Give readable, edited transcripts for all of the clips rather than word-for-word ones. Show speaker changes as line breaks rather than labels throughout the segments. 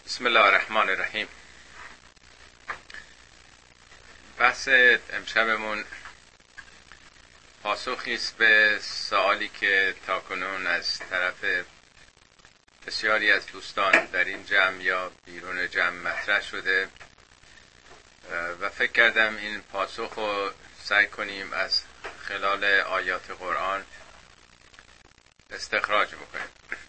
بسم الله الرحمن الرحیم. بحث امشبمون پاسخی است به سوالی که تاکنون از طرف بسیاری از دوستان در این جمع یا بیرون جمع مطرح شده و فکر کردم این پاسخ رو سعی کنیم از خلال آیات قرآن استخراج بکنیم.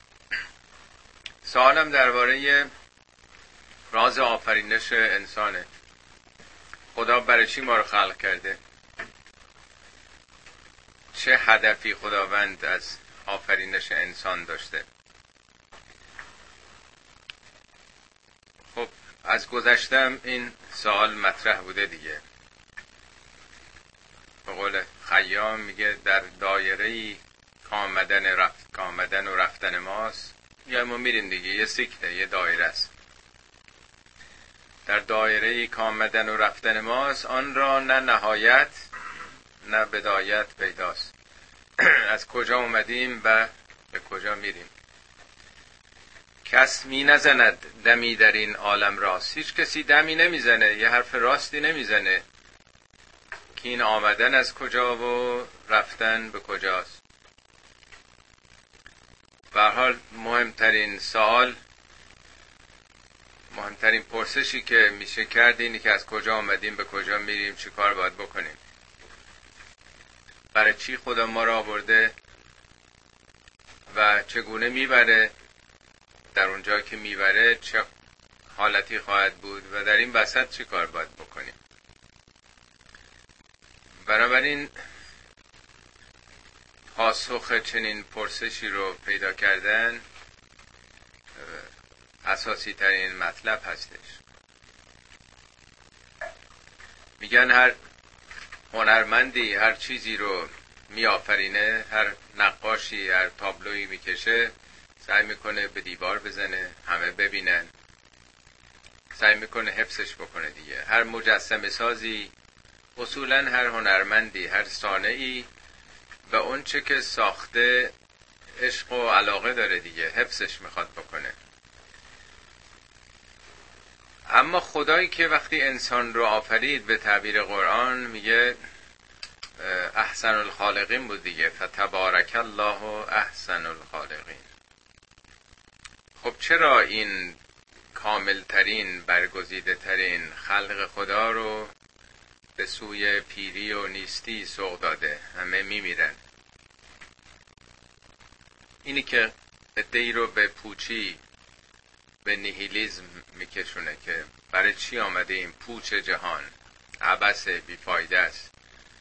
سوالم درباره راز آفرینش انسانه. خدا برای چی ما رو خلق کرده؟ چه هدفی خداوند از آفرینش انسان داشته؟ خب از گذشتم این سوال مطرح بوده دیگه. به قول خیام میگه در دایره‌ای کامدن و رفتن ماست. یا ما میریم دیگه، یه سیکله، یه دایره است. در دایره‌ای کامدن و رفتن ماست، آن را نه نهایت نه بدایت پیداست. از کجا اومدیم و به کجا میریم؟ کس می نزند دمی در این عالم راست. هیچ کسی دمی نمیزنه، یه حرف راستی نمیزنه که این آمدن از کجا و رفتن به کجاست. به هر حال مهمترین پرسشی که میشه کرد اینه که از کجا آمدیم، به کجا میریم، چی کار باید بکنیم، برای چی خدا ما را آورده و چگونه میبره، در اونجا که میبره چه حالتی خواهد بود و در این وسط چی کار باید بکنیم. بنابراین پاسخ چنین پرسشی رو پیدا کردن اساسی ترین مطلب هستش. میگن هر هنرمندی هر چیزی رو میآفرینه، هر نقاشی هر تابلویی میکشه، سعی میکنه به دیوار بزنه، همه ببینن، سعی میکنه حفظش بکنه دیگه. هر مجسمه سازی، اصولا هر هنرمندی، هر صانعی به اون چه که ساخته عشق و علاقه داره دیگه، حفظش میخواد بکنه. اما خدایی که وقتی انسان رو آفرید به تعبیر قرآن میگه احسن الخالقین بود دیگه، فتبارک الله احسن الخالقین. خب چرا این کاملترین برگزیده ترین خلق خدا رو به سوی پیری و نیستی سوق داده؟ همه میمیرن. اینی که عده‌ای رو به پوچی، به نیهیلیزم میکشونه که برای چی آمده این پوچ جهان، عبث بیفایده است.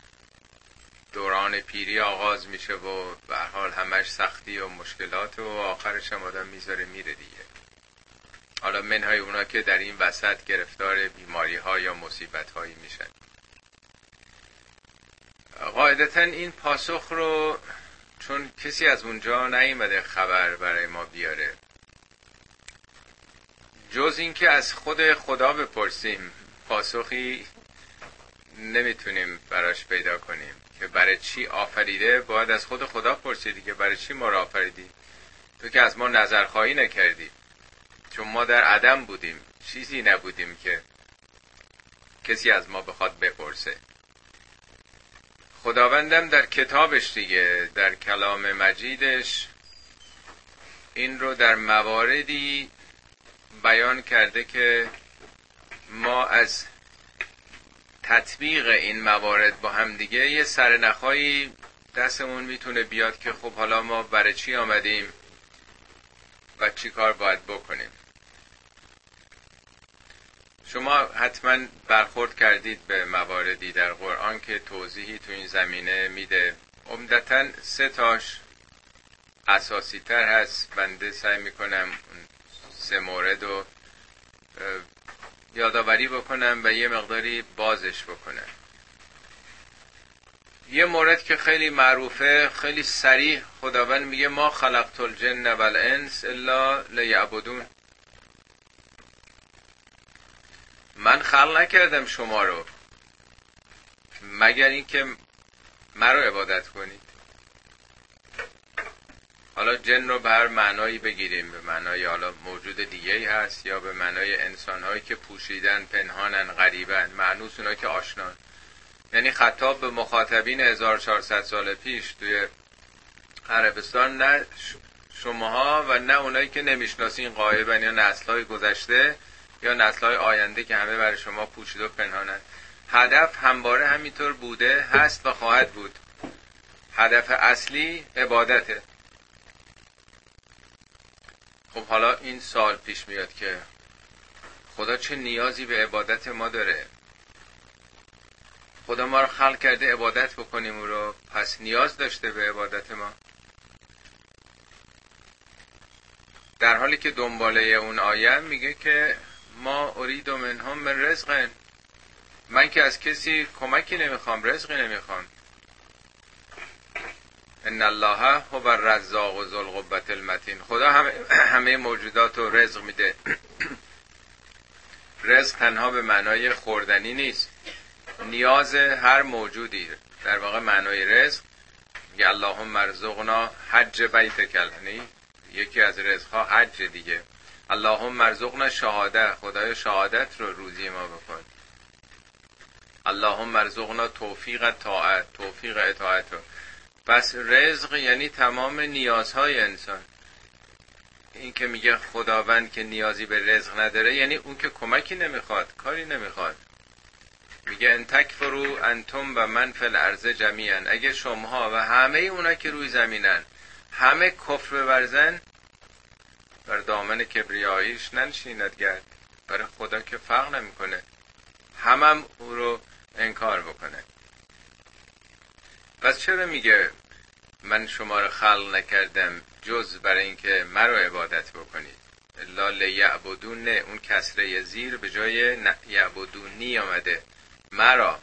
دوران پیری آغاز میشه و به هر حال همش سختی و مشکلات و آخرش هم آدم میذاره میره دیگه. حالا منهای اونا که در این وسط گرفتار بیماری ها یا مصیبت هایی میشن. قاعدتا این پاسخ رو چون کسی از اونجا نیامده خبر برای ما بیاره، جز این که از خود خدا بپرسیم، پاسخی نمیتونیم براش پیدا کنیم که برای چی آفریده. باید از خود خدا پرسیدی که برای چی ما را آفریدی؟ تو که از ما نظرخواهی نکردی، چون ما در عدم بودیم، چیزی نبودیم که کسی از ما بخواد بپرسه. خداوندم در کتابش دیگه، در کلام مجیدش این رو در مواردی بیان کرده که ما از تطبیق این موارد با هم دیگه یه سرنخایی دستمون میتونه بیاد که خب حالا ما برای چی آمدیم و چی کار باید بکنیم. شما حتما برخورد کردید به مواردی در قرآن که توضیحی تو این زمینه میده. عمدتاً 3 تاش اساسی تر هست. بنده سعی میکنم 3 مورد رو یادآوری بکنم و یه مقداری بازش بکنم. یه مورد که خیلی معروفه، خیلی صریح، خداوند میگه ما خلقت الجن والانس الا لیعبدون. من خلق نکردم شما رو مگر اینکه مرا عبادت کنید. حالا جن رو به هر معنایی بگیریم، به معنای حالا موجود دیگه‌ای هست یا به معنای انسان‌هایی که پوشیدن، پنهانن، غریبن، معنوس اونایی که آشنان. یعنی خطاب به مخاطبین 1400 سال پیش توی عربستان، نه شماها و نه اونایی که نمیشناسین غایبن یا نسل‌های گذشته یا نسل‌های آینده که همه برای شما پوشیده و پنهانن. هدف همواره همینطور بوده، هست و خواهد بود. هدف اصلی عبادته. خب حالا این سوال پیش میاد که خدا چه نیازی به عبادت ما داره؟ خدا ما رو خلق کرده عبادت بکنیم او رو، پس نیاز داشته به عبادت ما؟ در حالی که دنباله اون آیه میگه که ما ارید منهم من رزق، من که از کسی کمکی نمیخوام، رزقی نمیخوام. ان الله هو الرزاق ذو القوة المتین. خدا همه موجودات رو رزق میده. رزق تنها به معنای خوردنی نیست، نیاز هر موجودی. در واقع معنای رزق میگه اللهم ارزقنا حج بیتک، یعنی یکی از رزقها حج دیگه. اللهم ارزقنا شهاده، خدای شهادت رو روزی ما بکن. اللهم ارزقنا توفیق طاعت، توفیق اطاعت رو. پس رزق یعنی تمام نیازهای انسان. این که میگه خداوند که نیازی به رزق نداره، یعنی اون که کمکی نمیخواد، کاری نمیخواد. میگه ان تکفروا انتم و من فی الارض جمیعا، اگه شماها و همه اونا که روی زمینن همه کفر بورزن، بر دامن کبریاییش ننشیند گرد. برای خدا که فرق نمیکنه، همم او رو انکار بکنه. پس چرا میگه من شما رو خلق نکردم جز برای اینکه مرا عبادت بکنید؟ الا لیعبدون، اون کسره زیر به جای یعبدونی آمده، مرا.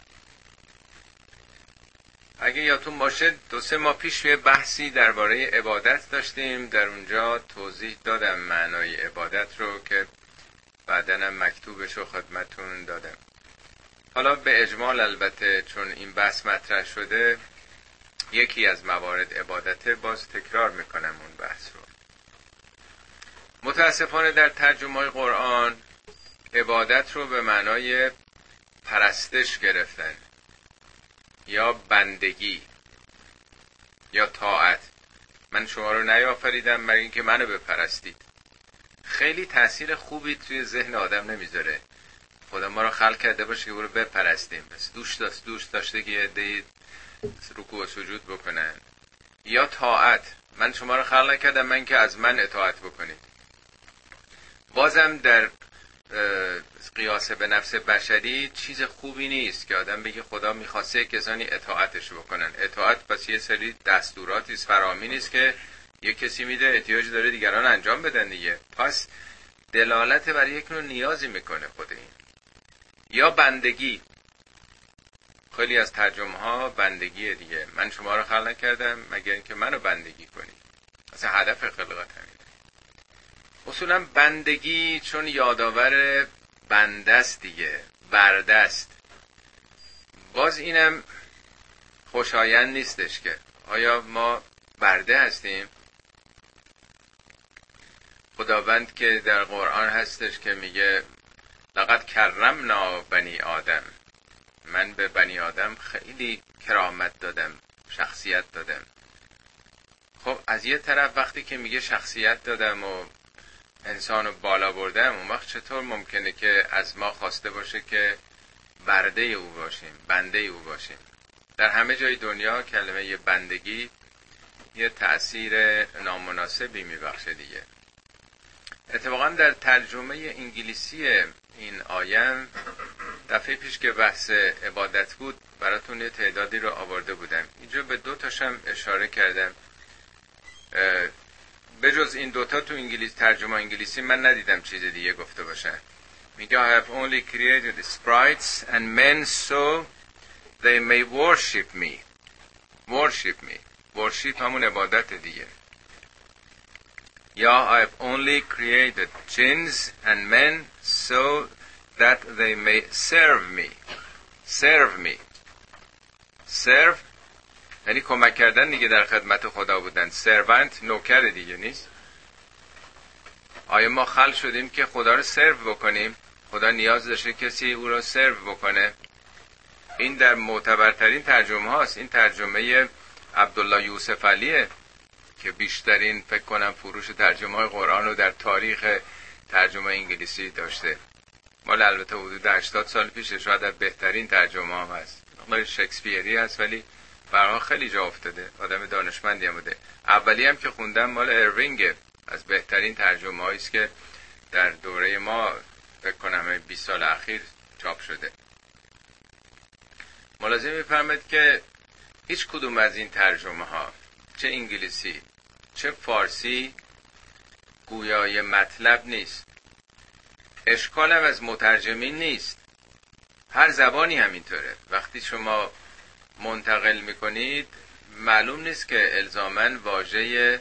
اگه یادتون باشه 2-3 ماه پیش یه بحثی درباره عبادت داشتیم، در اونجا توضیح دادم معنای عبادت رو که بعدنم مکتوبش رو خدمتون دادم. حالا به اجمال البته چون این بحث مطرح شده، یکی از موارد عبادت باز تکرار میکنم اون بحث رو. متاسفانه در ترجمه قرآن عبادت رو به معنای پرستش گرفتن یا بندگی یا طاعت. من شما رو نیافریدم مگر اینکه منو بپرستید. خیلی تأثیر خوبی توی ذهن آدم نمیذاره. خدا ما رو خلق کرده باشه که برو بپرستیم، بس دوست داشته که یه عده‌ای رکوع و سجود بکنن. یا طاعت، من شما رو خلق نکردم من که از من اطاعت بکنید. بازم در قیاس به نفس بشری چیز خوبی نیست که آدم بگه خدا میخواسته کسانی اطاعتش بکنن. اطاعت پس یه سری دستوراتی است، فرامین است که یه کسی میده احتیاج داره دیگران انجام بدن دیگه. پس دلالت بر یک نوع نیازی میکنه خود این. یا بندگی، خیلی از ترجمه ها بندگیه دیگه. من شما رو خلق نکردم مگر اینکه منو بندگی کنی. اصلا هدف خلقت همینه. اصولا بندگی چون یادآور بنده است دیگه، برده است. باز اینم خوشایند نیستش که آیا ما برده هستیم؟ خداوند که در قرآن هستش که میگه لقد کرمنا بنی آدم، من به بنی آدم خیلی کرامت دادم، شخصیت دادم. خب از یه طرف وقتی که میگه شخصیت دادم و انسانو بالا بردم، اون وقت چطور ممکنه که از ما خواسته باشه که برده او باشیم، بنده او باشیم؟ در همه جای دنیا کلمه یه بندگی یه تأثیر نامناسبی میبخشه دیگه. اتفاقا در ترجمه انگلیسی این آیه دفعه پیش که بحث عبادت بود براتون یه تعدادی رو آورده بودم. اینجا به 2 تاشم اشاره کردم. به جز این 2 تا تو انگلیس ترجمه انگلیسی من ندیدم چیز دیگه گفته باشن. میگه I have only created sprites and men so they may worship me. Worship me. worship همون عبادت دیگه. یا I have only created jinns and men so that they may serve me. Serve me. Serve یعنی کمک کردن دیگه، در خدمت خدا بودن. سرونت نوکر دیگه نیست. آیا ما خلق شدیم که خدا رو سرو بکنیم؟ خدا نیاز داشته کسی او رو سرو بکنه؟ این در معتبرترین ترجمه هاست. این ترجمه عبدالله یوسف علیه که بیشترین فکر کنم فروش ترجمه های قرآن رو در تاریخ ترجمه انگلیسی داشته. مال البته حدود 80 سال پیشه، شاید در بهترین ترجمه هم هست. مال شکسپیری هست ولی برای خیلی جا افتاده. آدم دانشمندی هم بوده. اولی هم که خوندم مال اروینگ، از بهترین ترجمه هایی است که در دوره ما فکر کنم 20 سال اخیر چاپ شده. ملاحظه می‌فرمایید که هیچ کدوم از این ترجمه ها، چه انگلیسی چه فارسی، گویای مطلب نیست. اشکال هم از مترجمین نیست. هر زبانی همینطوره. وقتی شما منتقل میکنید معلوم نیست که الزاماً واژه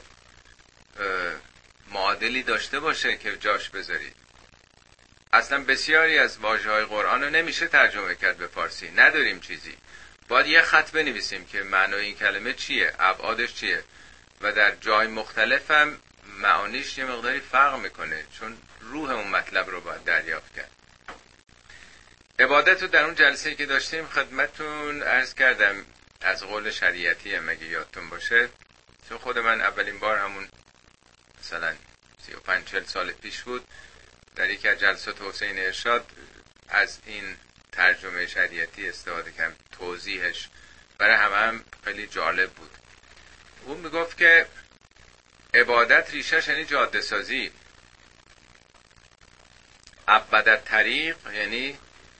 معادلی داشته باشه که جاش بذارید. اصلا بسیاری از واژه‌های قرآن رو نمیشه ترجمه کرد به فارسی. نداریم چیزی. باید یه خط بنویسیم که معنای این کلمه چیه، ابعادش چیه، و در جای مختلف هم معانیش یه مقداری فرق میکنه، چون روح اون مطلب رو باید دریافت کرد. عبادت رو در اون جلسه که داشتیم خدمتتون عرض کردم، از قول شریعتی هم اگه یادتون باشه، چون خود من اولین بار همون مثلا 35-40 سال پیش بود در یکی از جلسات حسین ارشاد از این ترجمه شریعتی استفاده کردم. توضیحش برای هم خیلی جالب بود. اون میگفت که عبادت ریشش یعنی جاده سازی. عبدت طریق یعنی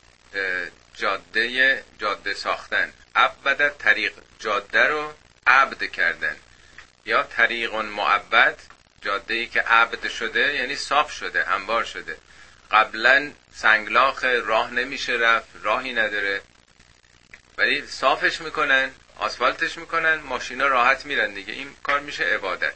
جاده ساختن. عبدت طریق، جاده رو عبد کردن. یا طریق معبد، جاده‌ای که عبد شده یعنی صاف شده، هموار شده. قبلا سنگلاخ، راه نمیشه رفت، راهی نداره، ولی صافش میکنن، آسفالتش میکنن، ماشینا راحت میرن دیگه. این کار میشه عبادت.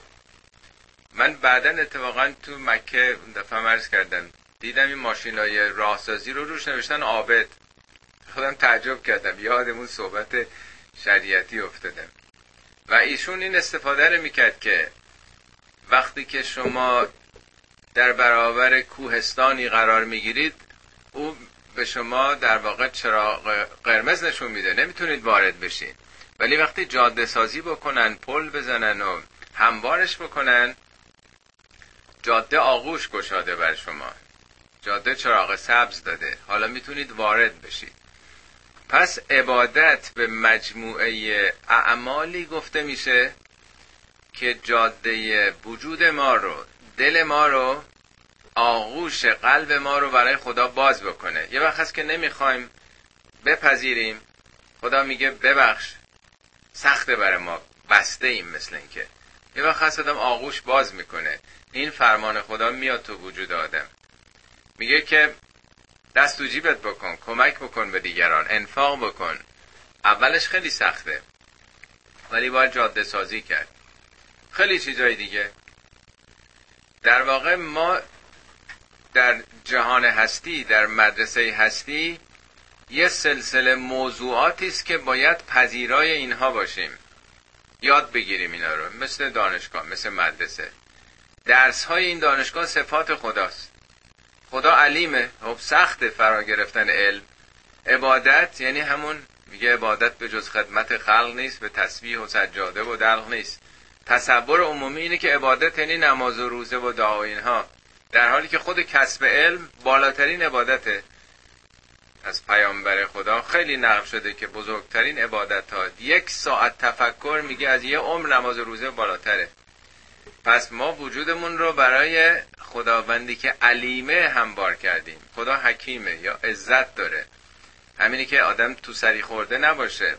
من بعداً اتفاقا تو مکه اون دفعه عرض کردم، دیدم این ماشینای راهسازی رو روش نوشتن عابد. خودم تعجب کردم، یادمون صحبت شریعتی افتادم. و ایشون این استفاده رو میکرد که وقتی که شما در برابر کوهستانی قرار میگیرید، او به شما در واقع چراغ قرمز نشون میده، نمیتونید وارد بشین. ولی وقتی جاده سازی بکنن، پل بزنن و هموارش بکنن، جاده آغوش گشاده بر شما، جاده چراغ سبز داده، حالا میتونید وارد بشید. پس عبادت به مجموعه اعمالی گفته میشه که جاده وجود ما رو، دل ما رو، آغوش قلب ما رو برای خدا باز بکنه. یه وقت هست که نمیخوایم بپذیریم، خدا میگه ببخش، سخته برای ما، بسته ایم. مثل این که یه وقت هست آدم آغوش باز میکنه. این فرمان خدا میاد تو وجود آدم، میگه که دست تو جیبت بکن، کمک بکن به دیگران، انفاق بکن. اولش خیلی سخته ولی باید جاده سازی کرد. خیلی چیزای دیگه. در واقع ما در جهان هستی، در مدرسه هستی، یه سلسله موضوعاتی است که باید پذیرای اینها باشیم، یاد بگیریم اینا رو. مثل دانشگاه، مثل مدرسه. درس های این دانشگاه صفات خداست. خدا علیمه، خب سخته فرا گرفتن علم. عبادت یعنی همون، میگه عبادت به جز خدمت خلق نیست، به تسبیح و سجاده و دلق نیست. تصور عمومی اینه که عبادت یعنی نماز و روزه و دعا و اینها، در حالی که خود کسب علم بالاترین عبادته. از پیامبر خدا خیلی نقل شده که بزرگترین عبادت ها 1 ساعت تفکر، میگه از یه عمر نماز و روزه بالاتره. پس ما وجودمون رو برای خداوندی که علیمه هموار کردیم. خدا حکیمه یا عزت داره، همینی که آدم تو سری خورده نباشه،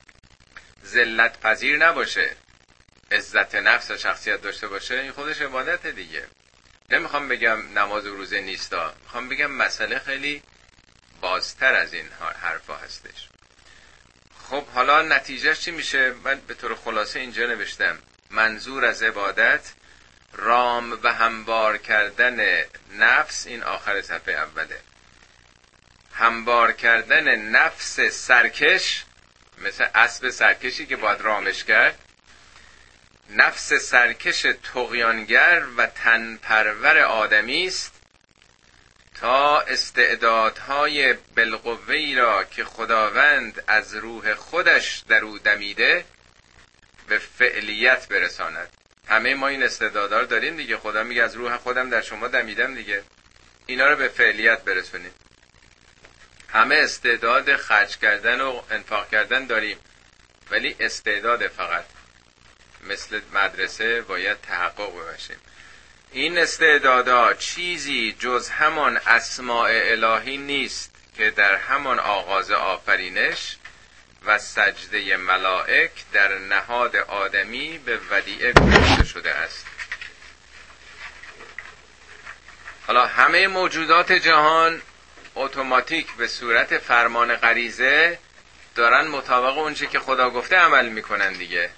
ذلت پذیر نباشه، عزت نفس و شخصیت داشته باشه. این خودش عبادت دیگه. نمیخوام بگم نماز و روزه نیستا، میخوام بگم مسئله خیلی بازتر از این حرفا هستش. خب حالا نتیجهش چی میشه؟ من به طور خلاصه اینجا نوشتم منظور از عبادت رام و هموار کردن نفس. این آخر صفحه اوله. هموار کردن نفس سرکش مثل اسب سرکشی که باید رامش کرد. نفس سرکش طغیانگر و تنپرور آدمی است تا استعدادهای بالقوه‌ای را که خداوند از روح خودش در او دمیده به فعلیت برساند. همه ما این استعدادها رو داریم دیگه، خدا میگه از روح خودم در شما دمیدم دیگه، اینا رو به فعلیت برسونیم. همه استعداد خرج کردن و انفاق کردن داریم، ولی استعداد فقط مثل مدرسه باید تحقق ببخشیم. این استعدادا چیزی جز همان اسماء الهی نیست که در همان آغاز آفرینش و سجده ملائک در نهاد آدمی به ودیعه گذاشته شده است. حالا همه موجودات جهان اتوماتیک به صورت فرمان غریزه دارن مطابق اونچه که خدا گفته عمل میکنن دیگه.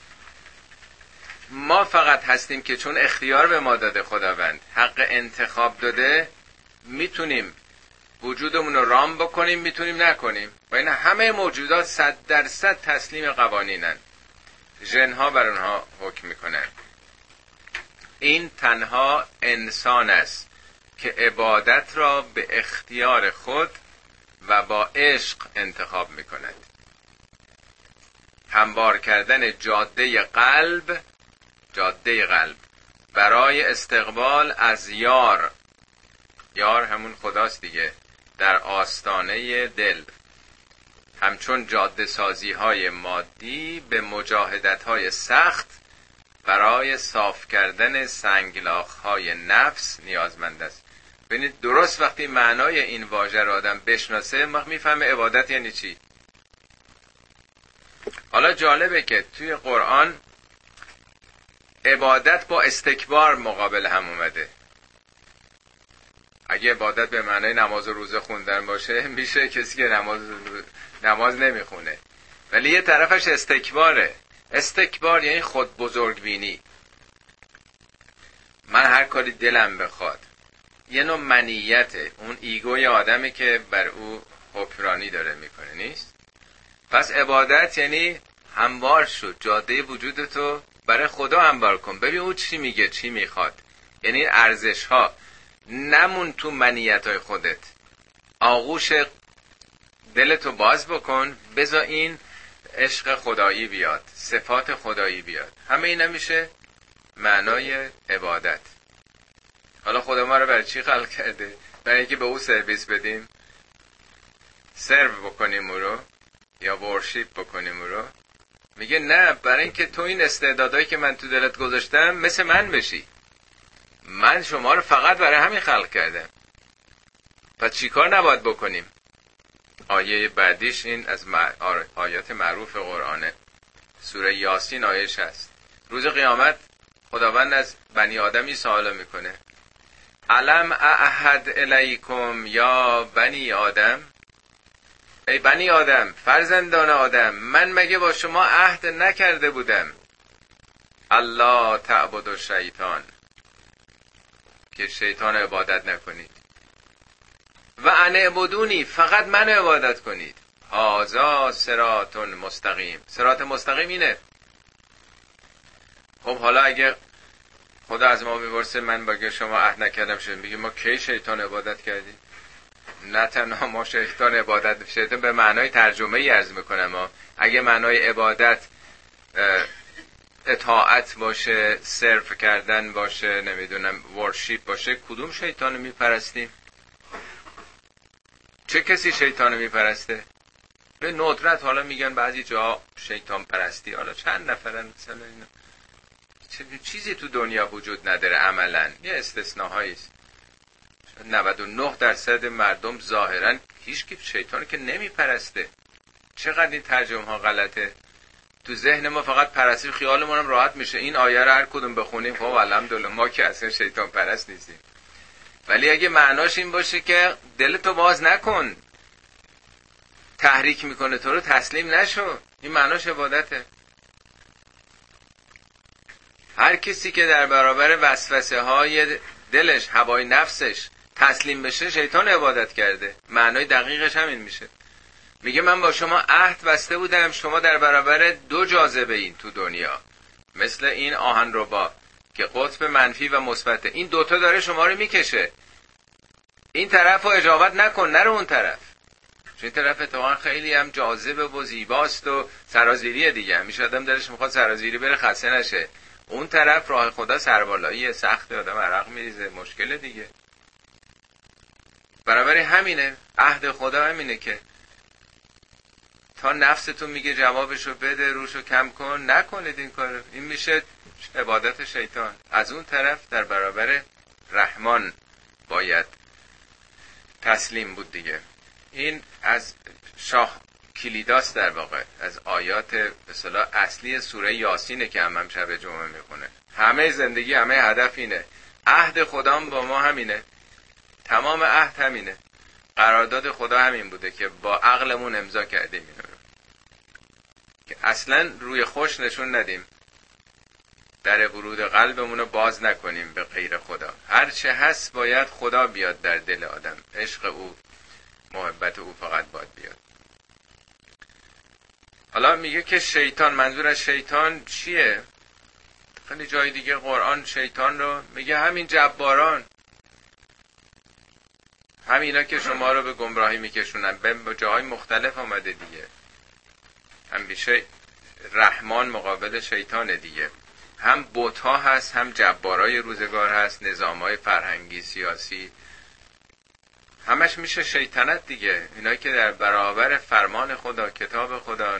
ما فقط هستیم که چون اختیار به ما داده خداوند، حق انتخاب داده، میتونیم وجودمون رو رام بکنیم، میتونیم نکنیم. و این همه موجودات 100% تسلیم قوانینن، ژن‌ها بر اونها حکم میکنن. این تنها انسان است که عبادت را به اختیار خود و با عشق انتخاب میکند. هموار کردن جاده قلب برای استقبال از یار همون خداست دیگه، در آستانه دل، همچون جاده سازی های مادی به مجاهدت های سخت برای صاف کردن سنگلاخ های نفس نیازمند است. ببینید درست وقتی معنای این واژه را آدم بشناسه میفهمه عبادت یعنی چی. حالا جالبه که توی قرآن عبادت با استکبار مقابل هم اومده. اگه عبادت به معنای نماز و روزه خوندن باشه میشه کسی که نماز نمیخونه، ولی یه طرفش استکباره. استکبار یعنی خود بزرگ بینی. من هر کاری دلم بخواد، یه نوع منیته، اون ایگوی آدمی که بر او حکمرانی داره میکنه نیست. پس عبادت یعنی هموار شد، جاده وجودتو برای خدا هموار کن، ببین او چی میگه چی میخواد. یعنی ارزش ها نمون تو منیت های خودت، آغوش دلتو باز بکن، بذار این عشق خدایی بیاد، صفات خدایی بیاد. همه این میشه معنای عبادت. حالا خدا ما رو برای چی خلق کرده؟ برای اینکه به او سرویس بدیم، سرو بکنیم او رو، یا ورشیپ بکنیم او رو. میگه نه، برای اینکه تو این استعدادایی که من تو دلت گذاشتم مثل من بشی. من شما رو فقط برای همین خلق کردم. پس چی کار نباید بکنیم؟ آیه بعدیش این از آیات معروف قرآنه، سوره یاسین آیه 60. روز قیامت خداوند از بنی آدمی سوال میکنه، الم اعهد الیکم یا بنی آدم، ای بنی آدم، فرزندان آدم، من مگه با شما عهد نکرده بودم الله تعبد و شیطان، که شیطان عبادت نکنید، و ان اعبدونی، فقط من عبادت کنید، هذا صراط مستقیم. صراط مستقیم اینه. خب حالا اگه خدا از ما میپرسه من با شما عهد نکردم، شد میگه ما کی شیطان عبادت کردیم؟ نه تنها ما شیطان عبادت، شیطان به معنای ترجمه ای عرض میکنم. ما اگه معنای عبادت اطاعت باشه، صرف کردن باشه، نمیدونم ورشیپ باشه، کدوم شیطان میپرستیم؟ چه کسی شیطان میپرسته؟ به ندرت حالا میگن بعضی جا شیطان پرستی، حالا چند نفرن مثلا اینا. چیزی تو دنیا وجود نداره عملا، یه استثناهایی است. 99% مردم ظاهرا هیچ کی شیطان که نمیپرسته. چقدر این ترجمه ها غلطه. تو ذهن ما فقط پرستی، خیالمون هم راحت میشه این آیه رو هر کدوم بخونیم خب الحمدلله ما که اصلا شیطان پرست نیستیم. ولی اگه معناش این باشه که دلتو باز نکن، تحریک میکنه تو رو، تسلیم نشو، این معناش عبادته. هر کسی که در برابر وسوسه های دلش، هوای نفسش تسلیم بشه، شیطان عبادت کرده. معنای دقیقش همین میشه. میگه من با شما عهد بسته بودم، شما در برابر 2 جاذبه این تو دنیا، مثل این آهنربا که قطب منفی و مثبت، این دوتا داره شما رو میکشه. این طرف رو اجابت نکن، نرو اون طرف، چون این طرف اتفاقا خیلی هم جاذبه و زیباست و سرازیریه دیگه. همیشه آدم دلش میخواد سرازیری بره خسته نشه. اون طرف راه خدا سربالاییه، سخت، آدم عرق میریزه، مشکل دیگه. برابر همینه، عهد خدا همینه که تا نفستون میگه جوابشو بده، روشو کم کن، نکنید این کارو. این میشه عبادت شیطان. از اون طرف در برابر رحمان باید تسلیم بود دیگه. این از شاه کلیداست در واقع، از آیات به اصطلاح اصلی سوره یاسینه که هم شب جمعه میخونه. همه زندگی، همه هدف اینه. عهد خدا با ما همینه، تمام عهد همینه، قرارداد خدا همین بوده که با عقلمون امضا کردیم اینو رو، که اصلا روی خوش نشون ندیم، در ورود قلبمون رو باز نکنیم به غیر خدا. هر چه هست باید خدا بیاد در دل آدم، عشق او، محبت او فقط باید بیاد. حالا میگه که شیطان، منظور از شیطان چیه؟ خیلی جای دیگه قرآن شیطان رو میگه همین جباران، همینا که شما رو به گمراهی میکشونن. به جاهای مختلف آمده دیگه. همیشه رحمان مقابل شیطان دیگه. هم بت‌ها هست، هم جبارای روزگار هست، نظامای فرهنگی، سیاسی، همش میشه شیطنت دیگه. اینایی که در برابر فرمان خدا، کتاب خدا،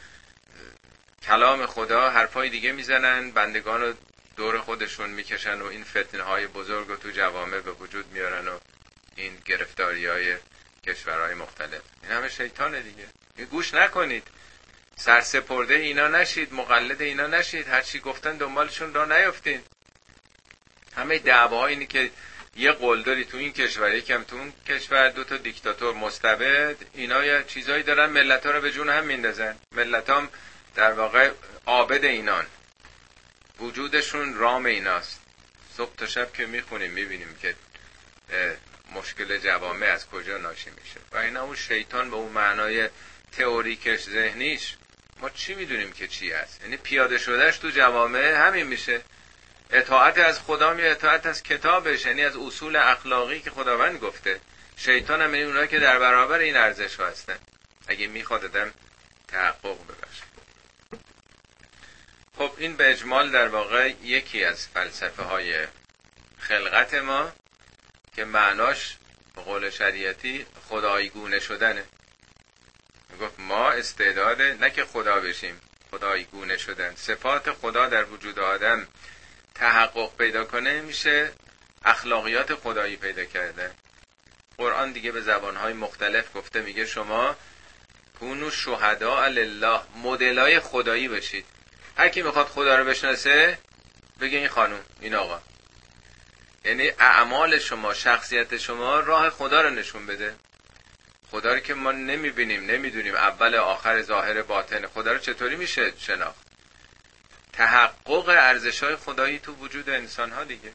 کلام خدا حرفای دیگه میزنن، بندگان رو دور خودشون میکشن و این فتنه‌های بزرگ رو تو جوامع به وجود میارن و این گرفتاری‌های کشورهای مختلف. این همه شیطانه دیگه. گوش نکنید، سرسپرده اینا نشید، مقلد اینا نشید، هرچی گفتن دنبالشون را نیفتین. همه دعواها اینی که یه قلدری تو این کشور، یکم تو اون کشور، 2 تا دیکتاتور مستبد، اینا یه چیزایی دارن ملت‌ها رو به جون هم میندازن. ملت‌ها در واقع عابد اینان، وجودشون رام ایناست. صبح تا شب که میخونیم میبینیم که مشکل جوامع از کجا ناشی میشه. و اینا اون شیطان به اون معنای تئوریکش، ذهنیش، ما چی میدونیم که چی هست؟ یعنی پیاده شدهش تو جوامع همین میشه. اطاعت از خدا می اطاعت از کتابش، یعنی از اصول اخلاقی که خداوند گفته. شیطان هم اونایی که در برابر این ارزش ها هستن، اگه میخواد آدم تحقق ببخشه. خب این به اجمال در واقع یکی از فلسفه های خلقت ما که معناش به قول شریعتی خدایگونه شدنه. گفت ما استعداد نه که خدا بشیم، خدایگونه شدن. صفات خدا در وجود آدم تحقق پیدا کنه میشه اخلاقیات خدایی پیدا کرده. قرآن دیگه به زبانهای مختلف گفته، میگه شما کونو شهداء لله، مدلای خدایی بشید. هر کی میخواد خدا رو بشناسه بگه این خانوم، این آقا. یعنی اعمال شما، شخصیت شما راه خدا رو نشون بده. خدا رو که ما نمیبینیم، نمیدونیم اول آخر ظاهر باطن، خدا رو چطوری میشه شناخت؟ تحقق ارزش‌های خدایی تو وجود انسان‌ها دیگه.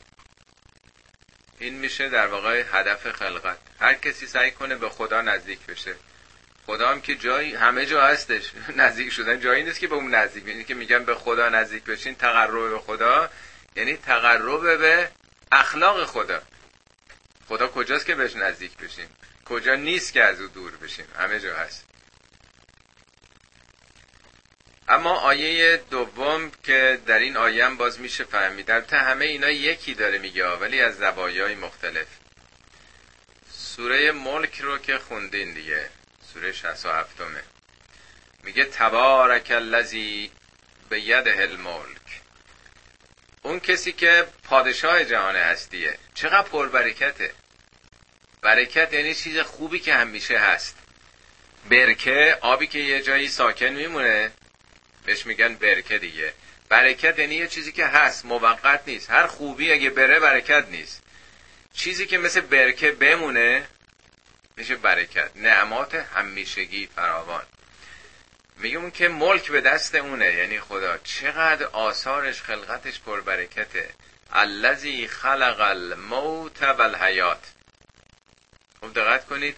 این میشه در واقع هدف خلقت. هر کسی سعی کنه به خدا نزدیک بشه. خدا هم که جایی همه جا هستش. نزدیک شدن جایی نیست که به اون نزدیک. یعنی که میگن به خدا نزدیک بشین، تقرب به خدا یعنی تقرب به اخلاق خدا. خدا کجاست که بهش نزدیک بشیم؟ کجا نیست که از او دور بشیم؟ همه جا هست. اما آیه دوم که در این آیه هم باز میشه فهمید، البته همه اینا یکی داره میگه ولی از زوایای مختلف. سوره ملک رو که خوندین دیگه، سوره 67 میگه تبارک الذی بیده الملک، اون کسی که پادشاه جهان هستیه. چقدر پربرکته. برکت یعنی چیز خوبی که همیشه هست. برکه آبی که یه جایی ساکن میمونه بهش میگن برکه دیگه. برکت یعنی یه چیزی که هست، موقت نیست. هر خوبی اگه بره برکت نیست. چیزی که مثل برکه بمونه میشه برکت. نعمات همیشگی فراوان. میگم که ملک به دست اونه، یعنی خدا. چقدر آثارش، خلقتش پربرکته. الذی خلق الموت والحیات. خب دقت کنید،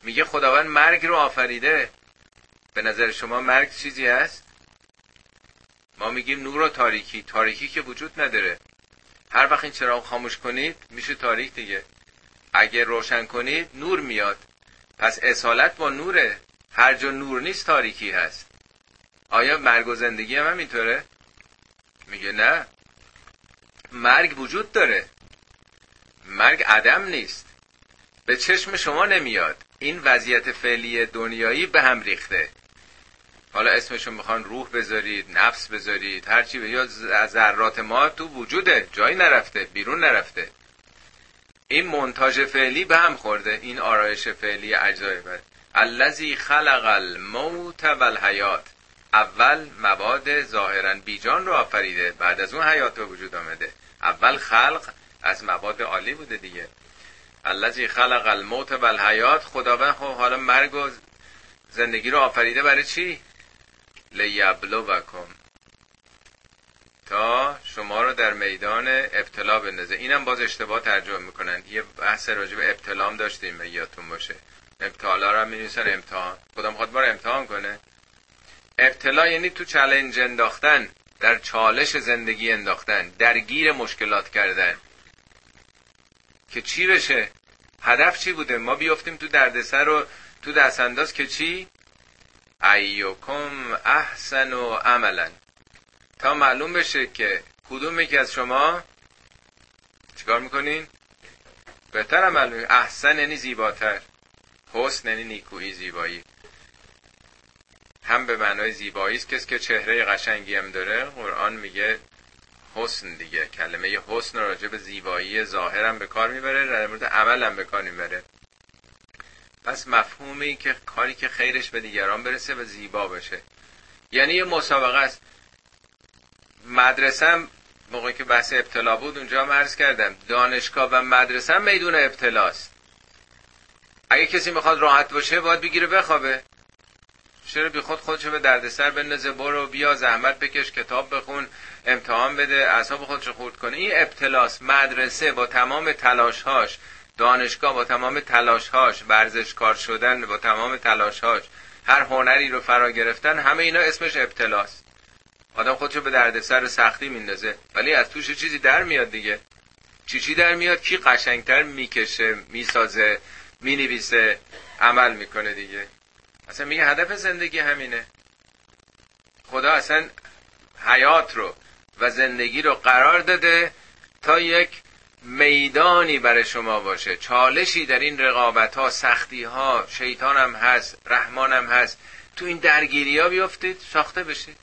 میگه خداوند مرگ رو آفریده. به نظر شما مرگ چیزی هست؟ ما میگیم نور و تاریکی. تاریکی که وجود نداره. هر وقت این چراغ خاموش کنید میشه تاریک دیگه. اگه روشن کنید نور میاد. پس اصالت با نوره. هر جا نور نیست تاریکی هست. آیا مرگ و زندگی هم اینطوره؟ میگه نه، مرگ وجود داره، مرگ عدم نیست، به چشم شما نمیاد. این وضعیت فعلی دنیایی به هم ریخته. حالا اسمشو میخوان روح بذارید، نفس بذارید، هرچی یا ذرات ما تو وجوده، جایی نرفته، بیرون نرفته. این مونتاژ فعلی به هم خورده. این آرایش فعلی اجزای بعد. الذی خلق الموت والحیات. اول مواد ظاهرا بیجان رو آفریده، بعد از اون حیات به وجود آمده. اول خلق از مواد عالی بوده دیگه. الذی خلق الموت والحیات. خداوند خب حالا مرگ و زندگی رو آفریده برای چی؟ لیبلوکم، تا شما رو در میدان ابتلا بندازه. اینم باز اشتباه ترجمه میکنن. یه بحث راجع به ابتلام داشتیم یادتون باشه. ابتلا رو هم می‌نویسن امتحان. خدا میخواد ما رو امتحان کنه. ابتلا یعنی تو چالش انداختن، در چالش زندگی انداختن، درگیر مشکلات کردن که چی بشه. هدف چی بوده؟ ما بیافتیم تو دردسر و تو دست انداز که چی؟ ایوکم احسن و عملا، تا معلوم بشه که کدوم یکی از شما چیکار میکنین؟ بهتر عمل. احسن یعنی زیباتر، حسن یعنی نیکویی، زیبایی. هم به معنای زیبایی است، کسی که چهره قشنگی هم داره. قرآن میگه حسن دیگه. کلمه حسن راجع به زیبایی ظاهر هم به کار میبره، در مورد عمل هم به کار میبره. پس مفهومی که کاری که خیرش به دیگران برسه و زیبا بشه. یعنی یه مسابقه است. مدرسه موقعی که بحث ابتلا بود اونجا هم عرض کردم، دانشگاه و مدرسه میدون ابتلاست. اگه کسی میخواد راحت باشه باید بگیره بخوابه. چرا بی خود خودشو به دردسر بندازه؟ برو بیا زحمت بکش، کتاب بخون، امتحان بده، اعصاب خودشو خورد کنه. این ابتلاست. مدرسه با تمام تلاشهاش، دانشگاه با تمام تلاشهاش، ورزشکار شدن با تمام تلاشهاش، هر هنری رو فرا گرفتن، همه اینا اسمش ابتلاست. آدم خودشو به دردسر سختی میندازه، ولی از توش چیزی در میاد دیگه. چی در میاد؟ کی قشنگتر میکشه، میسازه، مینویسه، عمل میکنه دیگه. اصلا میگه هدف زندگی همینه. خدا اصلا حیات رو و زندگی رو قرار داده تا یک میدانی برای شما باشه، چالشی در این رقابت ها، سختی ها، شیطان هم هست، رحمان هم هست. تو این درگیری ها بیافتید، ساخته بشید.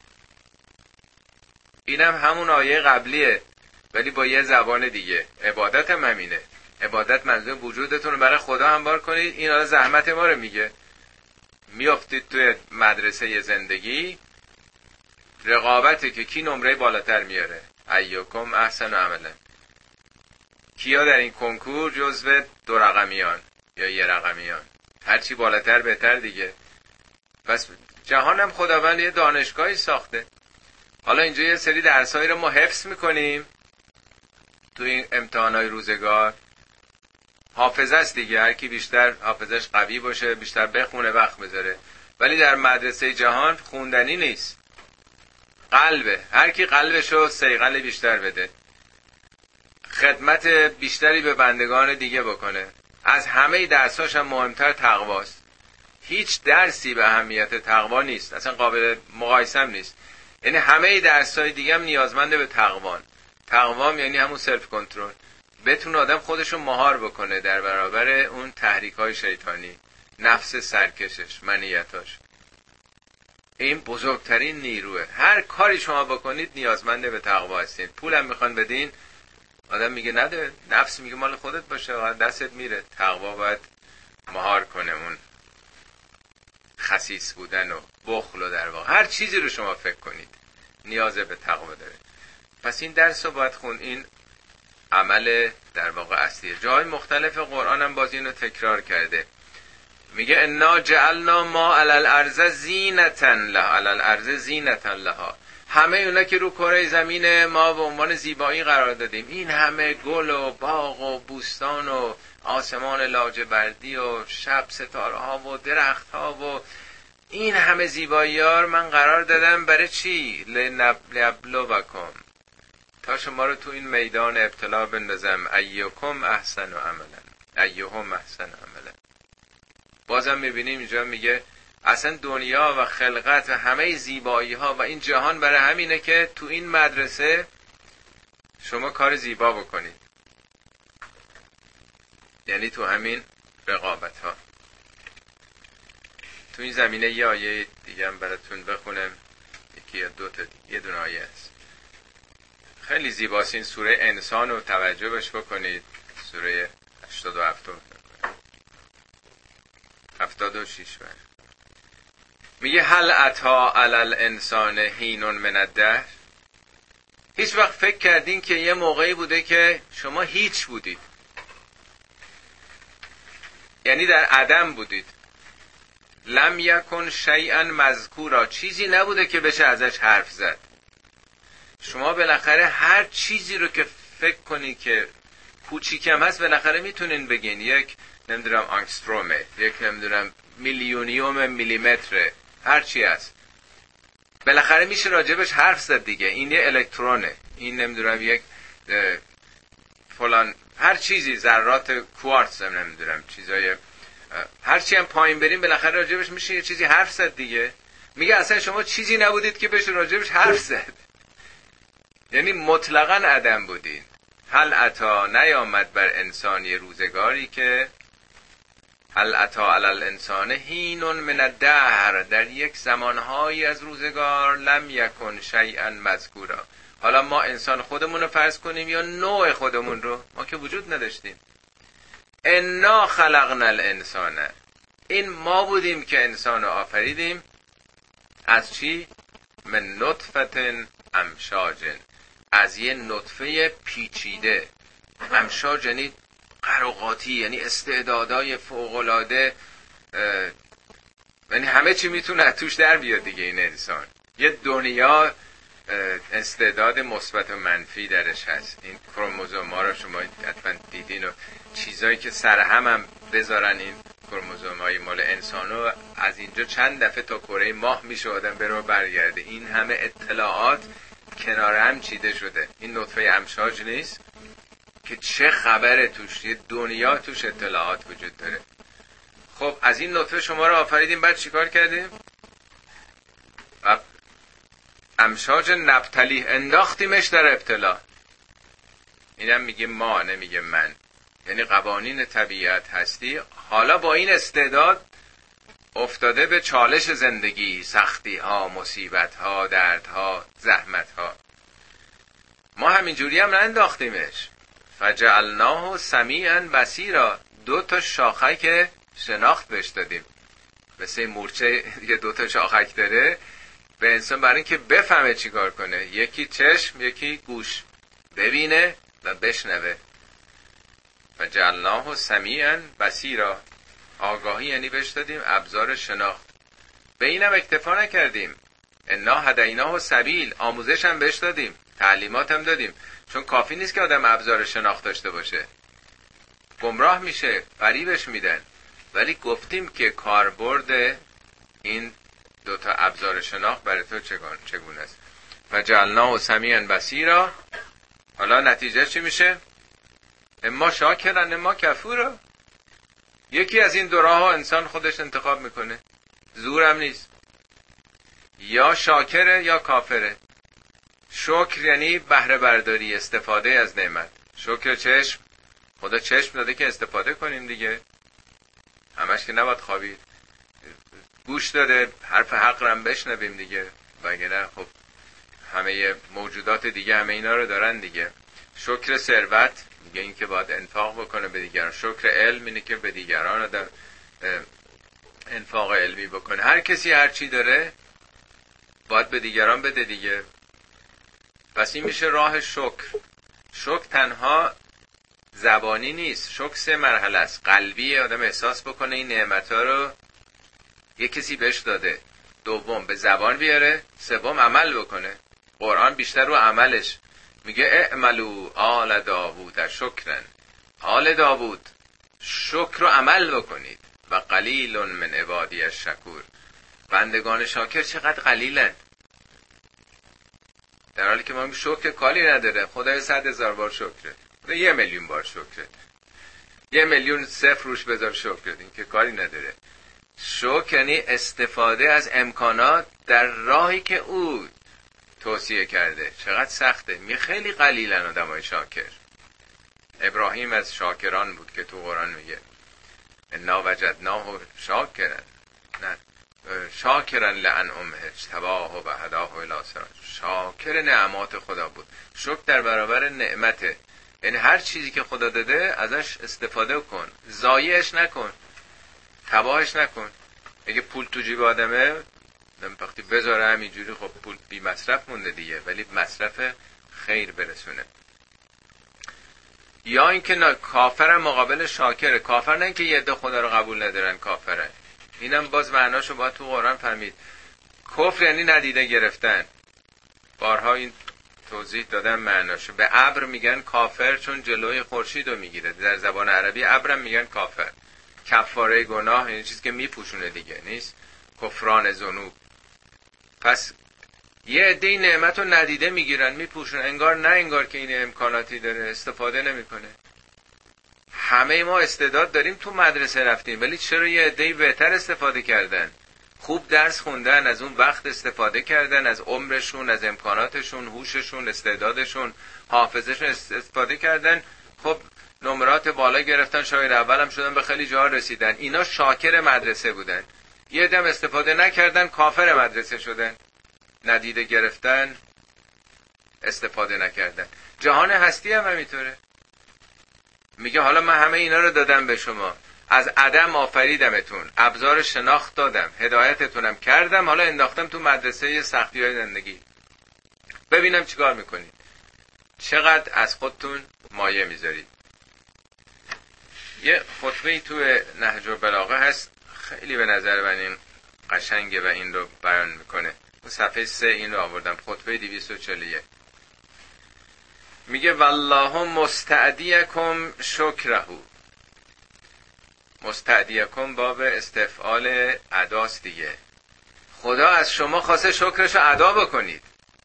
اینم همون آیه قبلیه ولی با یه زبان دیگه. عبادت هم همینه. عبادت منظور وجودتون رو برای خدا هموار کنید. این حالا زحمت ما رو میگه. میافتید توی مدرسه زندگی، رقابته که کی نمره بالاتر میاره. ایوکم احسن عملا. کیا در این کنکور جزو 2 رقمیان یا 1 رقمیان؟ هرچی بالاتر بهتر دیگه. پس جهانم خداوند یه دانشگاهی ساخته. حالا اینجا یه سری درسایی رو ما حفظ میکنیم تو این امتحانات روزگار. حافظه است دیگه. هر کی بیشتر حافظش قوی باشه، بیشتر بخونه، وقت بذاره. ولی در مدرسه جهان خوندنی نیست، قلبه. هر کی قلبشو صیقل بیشتر بده، خدمت بیشتری به بندگان دیگه بکنه. از همه درساش هم مهمتر تقواست. هیچ درسی به اهمیت تقوا نیست، اصلا قابل مقایسه هم نیست. یعنی همه درسای دیگه هم نیازمنده به تقوان. تقوام یعنی همون سلف کنترل. بتونه آدم خودشو مهار بکنه در برابر اون تحریک‌های شیطانی، نفس سرکشش، منیتاش. این بزرگترین نیروه. هر کاری شما بکنید نیازمنده به تقوا هستین. پولم میخوان بدین، آدم میگه نده، نفس میگه مال خودت باشه، دستت میره. تقوا باید مهار کنه اون خسیس بودن و بخل و در واقع هر چیزی رو شما فکر کنید نیاز به تقوا داره. پس این درس رو باید خون. این عمل در واقع اصلیه. جای مختلف قرآن هم باز اینو تکرار کرده. میگه انا جعلنا ما علی الارض زینتا لها، علی الارض زینتا لها. همه اونا که رو کره زمین ما به عنوان زیبایی قرار دادیم، این همه گل و باغ و بوستان و آسمان لاجوردی و شب ستاره ها و درخت ها و این همه زیبایی ها رو من قرار دادم برای چی؟ لنبلوکم، تا شما رو تو این میدان ابتلا بندازم. ایکم احسن عملا، ایهم احسن عملا. بازم میبینیم اینجا میگه اصلا دنیا و خلقت و همه زیبایی ها و این جهان برای همینه که تو این مدرسه شما کار زیبا بکنید، یعنی تو همین رقابت ها. تو این زمینه یه آیه دیگه هم براتون بخونم، یکی یا دو تا، یه دونه آیه است خیلی زیباست. این سوره انسان رو توجه بش بکنید، سوره 87 76 میگه هل اتی علی الانسان حین من الدهر. هیچ وقت فکر کردین که یه موقعی بوده که شما هیچ بودید، یعنی در عدم بودید، لم یکن شیئا مذکورا، چیزی نبوده که بشه ازش حرف زد. شما بالاخره هر چیزی رو که فکر کنی که کوچیکم هست بالاخره میتونین بگین، یک نمیدونم آنگسترومه، یک نمیدونم میلیونیوم میلیمتره، هر چی هست بالاخره میشه راجبش حرف زد دیگه. این یه الکترونه، این نمیدونم یک فلان هر چیزی، ذرات کوارتز نمیدونم چیزای، هر چی هم پایین بریم بالاخره راجبش میشه یه چیزی حرف زد دیگه. میگه اصلا شما چیزی نبودید که بشه راجبش حرف زد، یعنی مطلقاً عدم بودین. هل اتا نیامد بر انسان یه روزگاری که هل اتا علی الانسان حین من الدهر، در یک زمانهایی از روزگار، لم یکن شیئا مذکورا. حالا ما انسان خودمون رو فرض کنیم یا نوع خودمون رو، ما که وجود نداشتیم. انا خلقنا الانسان، این ما بودیم که انسان رو آفریدیم. از چی؟ من نطفه امشاج، از یه نطفه پیچیده. امشاج یعنی قراقاتی، یعنی استعدادای فوق‌العاده، یعنی همه چی میتونه توش در بیاد دیگه. این انسان یه دنیا استعداد مثبت و منفی درش هست. این کروموزوم‌ها رو شما حتما دیدین و چیزایی که سرهم هم بذارن این کروموزوم‌های مال انسانو، از اینجا چند دفعه تا کره ماه میشه آدم بره و برگرده. این همه اطلاعات کنار هم چیده شده. این نطفه امشاج نیست که چه خبره توش، یه دنیا توش اطلاعات وجود داره. خب از این نطفه شما رو آفریدیم، بعد چیکار کردیم؟ امشاج نبتلی، انداختیمش در ابتلا. اینم میگه ما، نمیگه من، یعنی قوانین طبیعت هستی. حالا با این استعداد افتاده به چالش زندگی، سختی ها، مصیبت ها، درد ها، زحمت ها. ما همینجوری هم ننداختیمش. فجعلناه سمیعا بصیرا، 2 تا شاخک شناخت بهش دادیم. مثل مورچه یه 2 تا شاخک داره به انسان، برای اینکه بفهمه چی کار کنه. یکی چشم، یکی گوش، ببینه و بشنوه. فجعلناه سمیعا بصیرا، آگاهی یعنی بهش دادیم ابزار شناخت. به اینم اکتفا نکردیم، انا هدیناه السبیل، آموزش هم بهش دادیم، تعلیمات هم دادیم. چون کافی نیست که آدم ابزار شناخت داشته باشه، گمراه میشه، فریبش میدن. ولی گفتیم که کاربرد این 2 تا ابزار شناخت برای تو چگونه است. فجعلناه سمیعا بصیرا. حالا نتیجه چی میشه؟ اما شاکرن اما کفورا. یکی از این 2 راه انسان خودش انتخاب میکنه، زورم نیست، یا شاکره یا کافره. شکر یعنی بهره برداری، استفاده از نعمت. شکر چشم، خدا چشم داده که استفاده کنیم دیگه، همش که نباید خوابید. گوش داده حرف حق رو بشنویم دیگه، وگرنه خب همه موجودات دیگه همه اینا رو دارن دیگه. شکر ثروت میگه این که باید انفاق بکنه به دیگران. شکر علم اینه که به دیگران آدم انفاق علمی بکنه. هر کسی هر چی داره باید به دیگران بده دیگه. پس این میشه راه شکر. شکر تنها زبانی نیست، شکر 3 مرحله است. قلبی، آدم احساس بکنه این نعمت‌ها رو یه کسی بهش داده. دوم به زبان بیاره. سوم عمل بکنه. قرآن بیشتر رو عملش میگه اعملوا آل داوود شکرن. آل داوود شکر رو عمل بکنید. و قلیل من عبادی الشکور. بندگان شاکر چقدر قلیلن، در حالی که ما شکر کاری نداره. خدای 100,000 بار شکره، خدای 1,000,000 بار شکره، 1,000,000 صفر روش بذار شکر، این که کاری نداره. شکر یعنی استفاده از امکانات در راهی که او توصیه کرده. چقدر سخته. خیلی قلیلن آدمای شاکر. ابراهیم از شاکران بود که تو قرآن میگه انا وجدناه شاکرا، نه شاکرا لانعمه اجتباه و هداه الی صراط. شاکر نعمات خدا بود. شکر در برابر نعمته، یعنی هر چیزی که خدا داده ازش استفاده کن، ضایعش نکن، تباهش نکن. اگه پول تو جیب آدمه وقتی بذاره همینجوری، خب پول بی مصرف مونده دیگه، ولی مصرف خیر برسونه. یا اینکه کافرم مقابل شاکره. کافر نه اینکه یه عده خدا رو قبول ندارن، کافره. اینم باز معناشو باید تو قرآن فهمید. کفر یعنی ندیده گرفتن. بارها این توضیح دادم معناشو. به ابر میگن کافر چون جلوی خورشید رو میگیره. در زبان عربی ابرم میگن کافر. کفاره گناه یعنی چیزی که میپوشونه دیگه، نیست کفران ذنوب. پس یه عده نعمت رو ندیده میگیرن، میپوشن، انگار نه انگار که این امکاناتی داره، استفاده نمیکنه. همه ما استعداد داریم، تو مدرسه رفتیم، ولی چرا یه عده بهتر استفاده کردن؟ خوب درس خوندن، از اون وقت استفاده کردن، از عمرشون، از امکاناتشون، هوششون، استعدادشون، حافظشون استفاده کردن. خب نمرات بالا گرفتن، شاید اولم شدن، به خیلی جا رسیدن. اینا شاکر مدرسه بودن. یه دم استفاده نکردن، کافر مدرسه شدن. ندیده گرفتن، استفاده نکردن. جهان هستی هم همینطوره. میگه حالا من همه اینا رو دادم به شما، از عدم آفریدمتون، ابزار شناخت دادم، هدایتتونم کردم، حالا انداختم تو مدرسه سختی های زندگی، ببینم چیکار میکنید، چقدر از خودتون مایه میذارید. یه خطبه تو نهج البلاغه هست، خیلی به نظر من این قشنگه و این رو بیان میکنه. صفحه 3 این رو آوردم، خطبه 241. میگه والله مستعدیکم شکره. مستعدیکم باب استفعال اداست دیگه. خدا از شما خواسته شکرش رو ادا بکنید.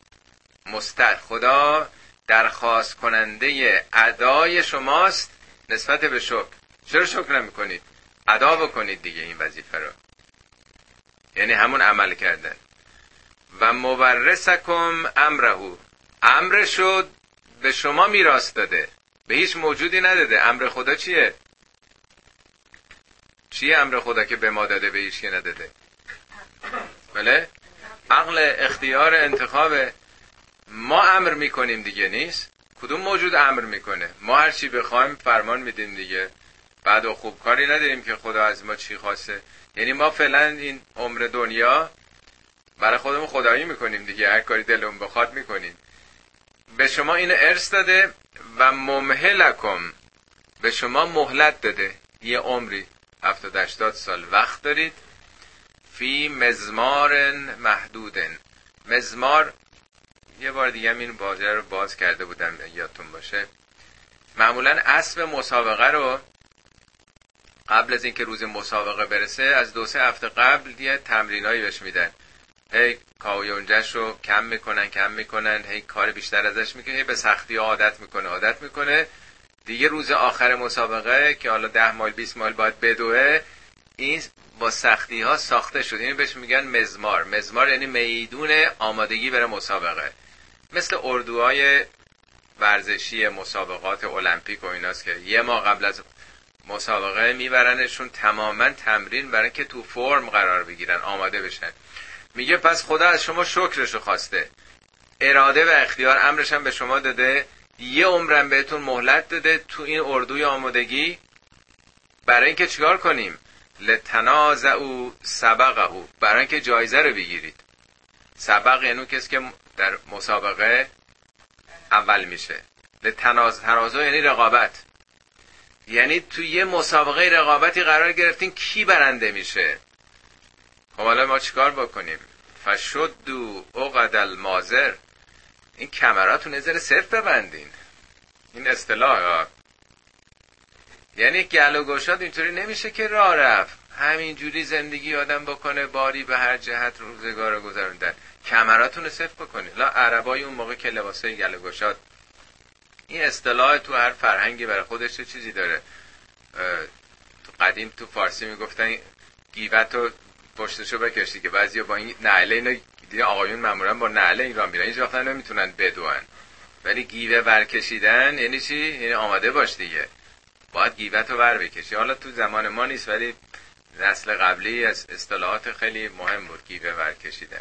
خدا درخواست کننده ادای شماست نسبت به شکر. چرا شکر نمی کنید؟ ادا بکنید دیگه این وظیفه رو، یعنی همون عمل کردن. و مورثکم امره، امرشو به شما میراث داده، به هیچ موجودی نداده. امر خدا چیه؟ چیه امر خدا که به ما داده به هیچ کی نداده؟ بله؟ عقل، اختیار، انتخاب. ما امر میکنیم دیگه، نیست؟ کدوم موجود امر میکنه؟ ما هر چی بخوایم فرمان میدیم دیگه. بعد و خوب کاری نداریم که خدا از ما چی خواسته. یعنی ما فعلا این عمر دنیا برای خودمون خدایی میکنیم دیگه، هر کاری دلمون بخواد میکنیم. به شما اینو ارث داده. و ممهلکم، به شما مهلت داده، یه عمری 70-80 سال وقت دارید. فی مزمار محدودن. مزمار، یه بار دیگه این واژه رو باز کرده بودم یادتون باشه. معمولا اسب مسابقه رو قبل از اینکه روز مسابقه برسه از 2-3 هفته قبل یه تمرینایی بهش میدن. هی کاویونجش رو کم میکنن، هی کار بیشتر ازش میکنه، هی به سختی عادت میکنه دیگه. روز آخر مسابقه که حالا 10 مایل 20 مایل باید بدوه، این با سختی ها ساخته شد. اینو بهش میگن مزمار. مزمار یعنی میدون آمادگی برای مسابقه، مثل اردوهای ورزشی مسابقات المپیک و ایناست که یه ماه قبل از مسابقه میبرنشون تماما تمرین برای که تو فرم قرار بگیرن، آماده بشن. میگه پس خدا از شما شکرشو خواسته، اراده و اختیار، امرش هم به شما داده، یه عمرم بهتون مهلت داده تو این اردوی آمادگی. برای اینکه چیکار کنیم؟ لتنازعوا سبقه، برای اینکه جایزه رو بگیرید. سبق یعنی کسی که در مسابقه اول میشه. تنازع یعنی رقابت، یعنی تو یه مسابقه رقابتی قرار گرفتین کی برنده میشه. خب حالا ما چیکار بکنیم؟ فشدوا عقد المازر، این کمراتون یه ذره صرف ببندین. این اصطلاح یعنی گل و گشاد اینطوری نمیشه که راه رفت همینجوری زندگی آدم بکنه باری به هر جهت روزگار رو گذروندن. کمراتون رو صرف بکنید. لا عربای اون موقع که لباسای گل و گشاد، این اصطلاح تو هر فرهنگی برای خودش چیزی داره. تو قدیم تو فارسی میگفتن گیوت رو پشتشو بکشی، که بعضیا با این نعله اینو دیگه آقایون معمولا با نعله این را میرن، هیچ وقت نمیتونن بدوئن. ولی گیوه ور کشیدن یعنی چی؟ یعنی آماده باش دیگه، باید گیوت رو ور بکشی. حالا تو زمان ما نیست، ولی نسل قبلی از اصطلاحات خیلی مهم بود گیوه ور کشیدن.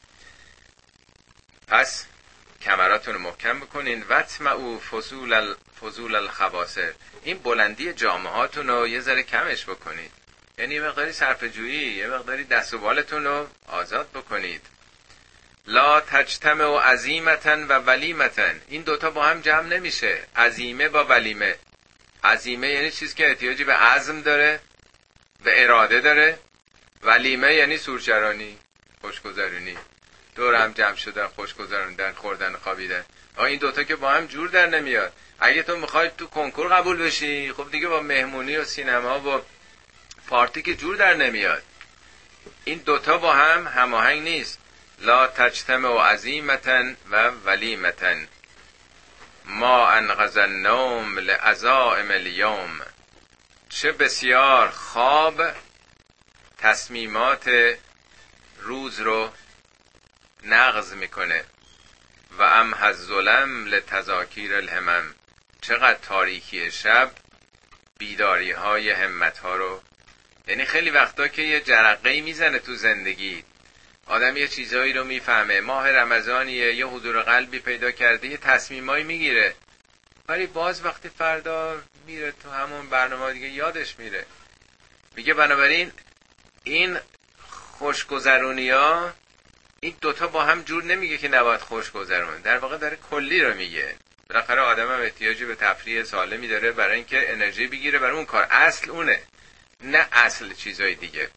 پس کمراتون رو محکم بکنین. وطمعوا فضول الخواصر، این بلندی جامه هاتون رو یه ذره کمش بکنید، یعنی یه مقداری صرفه جویی، یه مقداری دست و بالتون رو آزاد بکنید. لا تجتمع عزیمتن و ولیمتن، این دوتا با هم جمع نمیشه. عزیمه با ولیمه. عزیمه یعنی چیز که احتیاجی به عزم داره، به اراده داره. ولیمه یعنی سورچرانی، خوشگذرونی، دور هم جمع شدن، خوشگذروندن، خوردن و خوابیدن. این دوتا که با هم جور در نمیاد. اگه تو میخوای تو کنکور قبول بشی، خب دیگه با مهمونی و سینما و پارتی که جور در نمیاد. این دوتا با هم هماهنگ نیست. لا تجتمع عزیمتن و ولیمتن. ما انقذ النوم لعزائم الیوم، چه بسیار خواب تصمیمات روز رو نقض میکنه. و امح الظلم لتذاکیر الهمم، چقدر تاریکی شب بیداری های همت ها رو، یعنی خیلی وقتا که یه جرقه‌ای میزنه تو زندگی، آدم یه چیزایی رو میفهمه، ماه رمضانیه، یه حضور قلبی پیدا کرده، یه تصمیمایی میگیره، ولی باز وقتی فردا میره تو همون برنامه دیگه یادش میره. میگه بنابراین این خوشگذرونی ها، این دوتا با هم جور نمیگه که نباید خوش گذرون، در واقع داره کلی رو میگه. بالاخره آدم هم احتیاجی به تفریح سالمی داره برای اینکه انرژی بگیره برای اون کار. اصل اونه، نه اصل چیزای دیگه.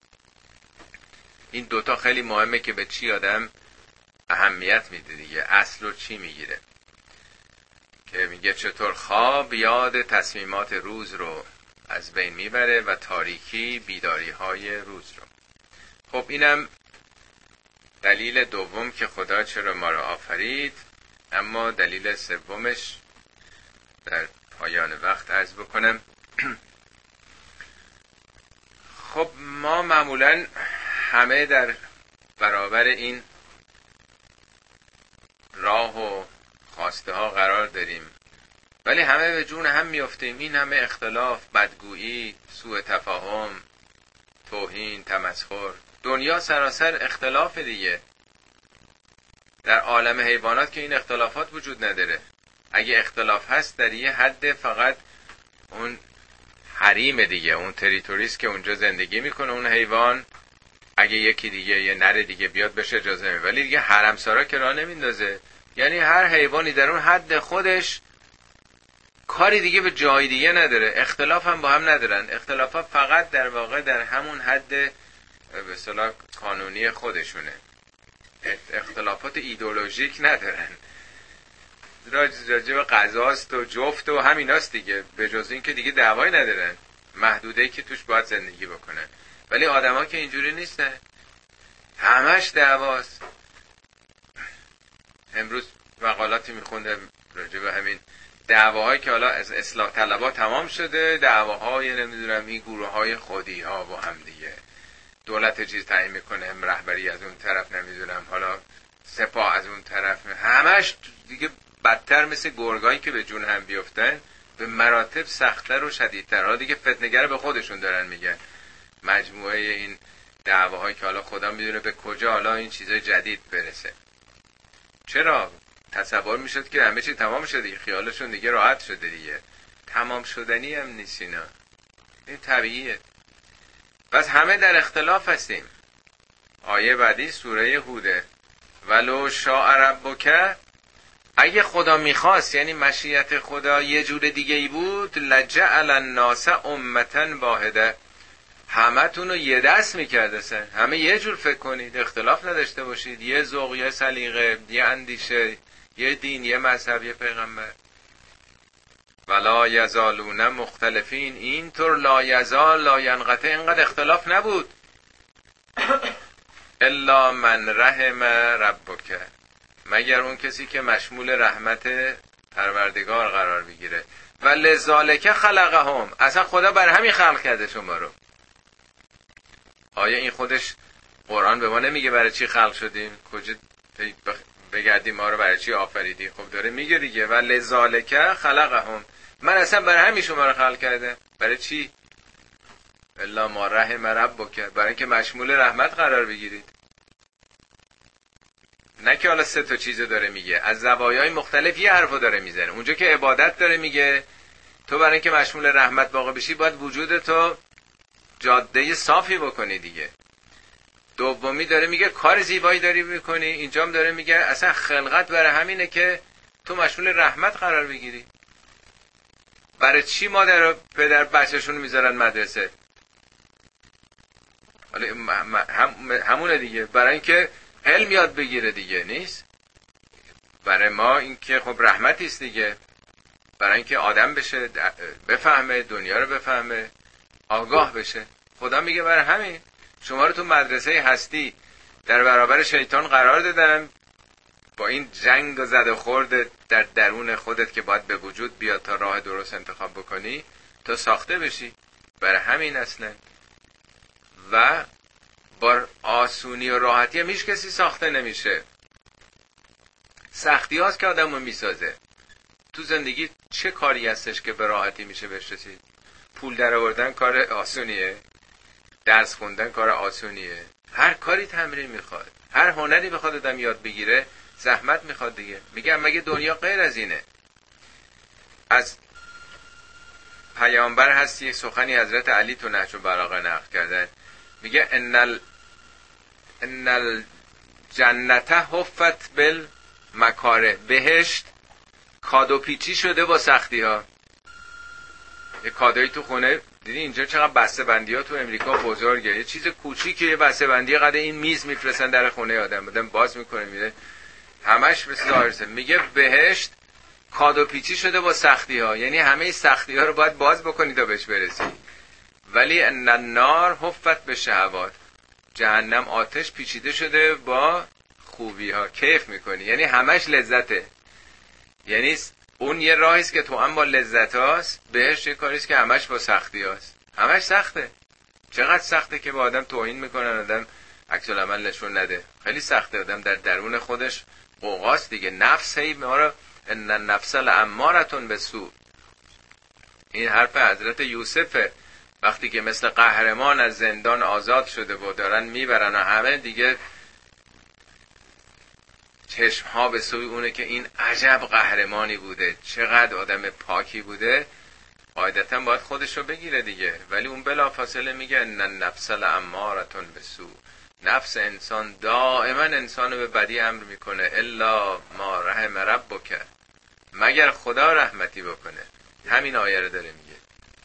این دوتا خیلی مهمه که به چی آدم اهمیت میده دیگه، اصل رو چی میگیره. که میگه چطور خواب یاد تصمیمات روز رو از بین میبره و تاریکی بیداری های روز رو. خب اینم دلیل دوم که خدا چرا ما رو آفرید. اما دلیل سومش در پایان وقت عرض بکنم. خب ما معمولا همه در برابر این راه و خواسته ها قرار داریم، ولی همه به جون هم میافتیم. این همه اختلاف، بدگویی، سوء تفاهم، توهین، تمسخر، دنیا سراسر اختلاف دیگه. در عالم حیوانات که این اختلافات وجود نداره. اگه اختلاف هست در یه حد فقط اون حریم دیگه، اون تریتوریست که اونجا زندگی میکنه اون حیوان، اگه یکی دیگه یه نر دیگه بیاد بهش اجازه میده، ولی دیگه حرمسارا که راه نمیندازه. یعنی هر حیوانی در اون حد خودش کاری دیگه به جای دیگه نداره. اختلاف هم با هم ندارن. اختلافا فقط در واقع در همون حد به اصطلاح قانونی خودشونه. اختلافات ایدئولوژیک ندارن. راجع به قضاست و جفت و همیناست دیگه، به جز این که دیگه دعوایی ندارن، محدوده‌ای که توش باید زندگی بکنن. ولی آدما که اینجوری نیستن، همش دعواست. امروز مقالاتی میخوندم راجع به همین دعواهایی که حالا از اصلاح طلبها تمام شده، دعواهای نمیدونم این گروه‌های خودی ها با هم دیگه، دولت چیز تعیین میکنه، رهبری از اون طرف، نمیدونم حالا سپاه از اون طرف، همش دیگه بدتر مثل گرگایی که به جون هم بیفتن، به مراتب سخت‌تر و شدیدتر. حالا دیگه فتنه‌گر به خودشون دارن میگن. مجموعه این دعواهایی که حالا خدا میدونه به کجا حالا این چیزای جدید برسه. چرا؟ تصور میشد که همه چی تمام شده دیگه، خیالشون دیگه راحت شده دیگه. تمام شدنی هم نیست اینا. این طبیعیه. پس همه در اختلاف هستیم. آیه بعدی سوره هوده. ولو شاء ربک، اگه خدا میخواست، یعنی مشیت خدا یه جور دیگه ای بود، لجعل الناس امة واحده، همه تون رو یه دست میکرده سن، همه یه جور فکر کنید، اختلاف نداشته باشید، یه ذوق، یه سلیقه، یه اندیشه، یه دین، یه مذهب، یه پیغمبر. ولا یزالون مختلفین، اینطور لا یزال لا ینقطع اینقدر اختلاف نبود. الا من رحم ربک، مگر اون کسی که مشمول رحمت پروردگار قرار بگیره. و لذالک خلقهم، اصلا خدا بر همین خلق کرده شما رو. آیا این خودش قرآن به ما نمیگه برای چی خلق شدیم؟ کجا بگردیم ما رو برای چی آفریدی؟ خب داره میگه دیگه، و لذالک خلقهم، من اصلا برای همین شما رو خلق کرده. برای چی؟ الا ما رحم ربک، برای اینکه مشمول رحمت قرار بگیرید. نه که حالا 3 چیزو داره میگه، از زوایای مختلف یه حرفو داره میزنه. اونجا که عبادت داره میگه تو برای اینکه مشمول رحمت واقع بشی باید وجودتو جاده صافی بکنی دیگه. دومی داره میگه کار زیبایی داری میکنی. اینجام داره میگه اصلا خلقت برای همینه که تو مشمول رحمت قرار بگیری. برای چی مادر و پدر بچه‌شون میذارن مدرسه؟ همونه دیگه، برای اینکه علم یاد بگیره دیگه، نیست؟ برای ما این که خب رحمتی است دیگه، برای اینکه آدم بشه، بفهمه دنیا رو، بفهمه آگاه بشه. خدا میگه برای همین شما رو تو مدرسه هستی در برابر شیطان قرار دادم، با این جنگ و زد و خورد در درون خودت که باید به وجود بیاد تا راه درست انتخاب بکنی تا ساخته بشی. برای همین اصلا. و با آسونی و راحتی هم هیچ کسی ساخته نمیشه. سختی هاست که آدم رو میسازه. تو زندگی چه کاری هستش که به راحتی میشه بهش رسید؟ پول در آوردن کار آسونیه، درس خوندن کار آسونیه. هر کاری تمرین میخواد، هر هنری بخواد آدم یاد بگیره زحمت میخواد دیگه. میگم مگه دنیا غیر از اینه؟ از پیامبر هست یک سخنی حضرت علی تو نهج البلاغه نقل کردن، میگه ان الجنت حفت بالمکاره، بهشت کادو پیچی شده با سختی ها. یه کادویی تو خونه دیدی اینجا چقدر بسته بندی ها تو امریکا بزرگه، یه چیز کوچیکه، یه بسته بندی قد این میز میفرستن در خونه آدم باز میکنه میره همش مثل ظاهرسه. میگه بهشت کادو پیچی شده با سختی ها، یعنی همه سختی ها رو باید باز بکنی تا بهش برسی. ولی ان النار حفت به شهوات، جهنم آتش پیچیده شده با خوبی ها، کیف میکنی، یعنی همش لذته. یعنی اون یه راهیست که تو هم با لذت هاست، بهش یه کاریست که همش با سختی هاست. همش سخته. چقدر سخته که با آدم توهین میکنن، آدم عکس العمل نشون نده. خیلی سخته. آدم در درون خودش قوقاست دیگه. نفس هی ما رو ان النفس لامارة بالسوء. این حرف حضرت یوسفه، وقتی که مثل قهرمان از زندان آزاد شده و دارن میبرن و همه دیگه چشم ها به سوی اونه که این عجب قهرمانی بوده، چقدر آدم پاکی بوده. قاعدتا باید خودش رو بگیره دیگه، ولی اون بلافاصله میگه ان النفس لامارة بالسوء. نفس انسان دائما انسان رو به بدی امر میکنه، الا ما رحم ربک، مگر خدا رحمتی بکنه. همین آیه رو داره میگه.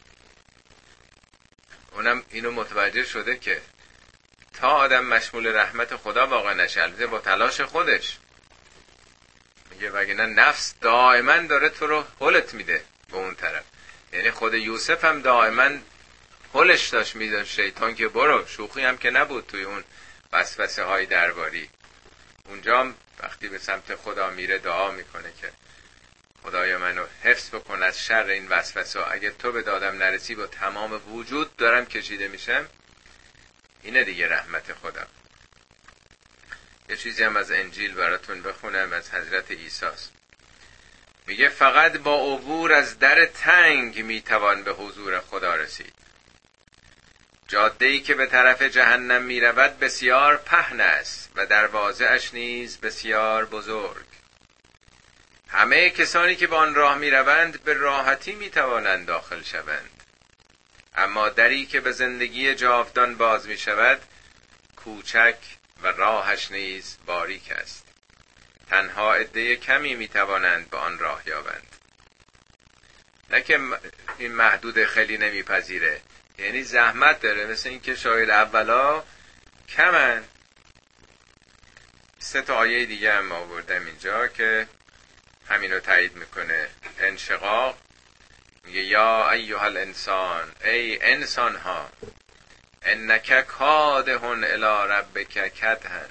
اونم اینو متوجه شده که تا آدم مشمول رحمت خدا واقع نشه، البته با تلاش خودش، میگه وگرنه نفس دائما داره تو رو هلت میده به اون طرف. یعنی خود یوسف هم دائما هلش داشت میدن شیطان که برو، شوخی هم که نبود توی اون وسوسه های درباری. اونجا هم وقتی به سمت خدا میره دعا میکنه که خدایا منو حفظ بکن از شر این وسوسه، اگه تو به دادم نرسی با تمام وجود دارم کشیده میشم. اینه دیگه رحمت خدا. یه چیزی هم از انجیل براتون بخونم از حضرت عیسی است. میگه فقط با عبور از در تنگ میتوان به حضور خدا رسید. جاده‌ای که به طرف جهنم میرود بسیار پهن است و دروازه اش نیز بسیار بزرگ. همه کسانی که به آن راه میروند به راحتی میتوانند داخل شوند، اما دری که به زندگی جاودان باز میشود کوچک و راهش نیز باریک است. تنها عده کمی میتوانند به آن راه یابند. نه که این محدود خیلی نمیپذیره، یعنی زحمت داره. مثل این که شاید اولا کمن. 3 آیه دیگه هم آوردم اینجا که همینو تایید میکنه. انشقاق میگه یا ایها الانسان، ای انسان ها، انک کادحون الی ربک کدحا.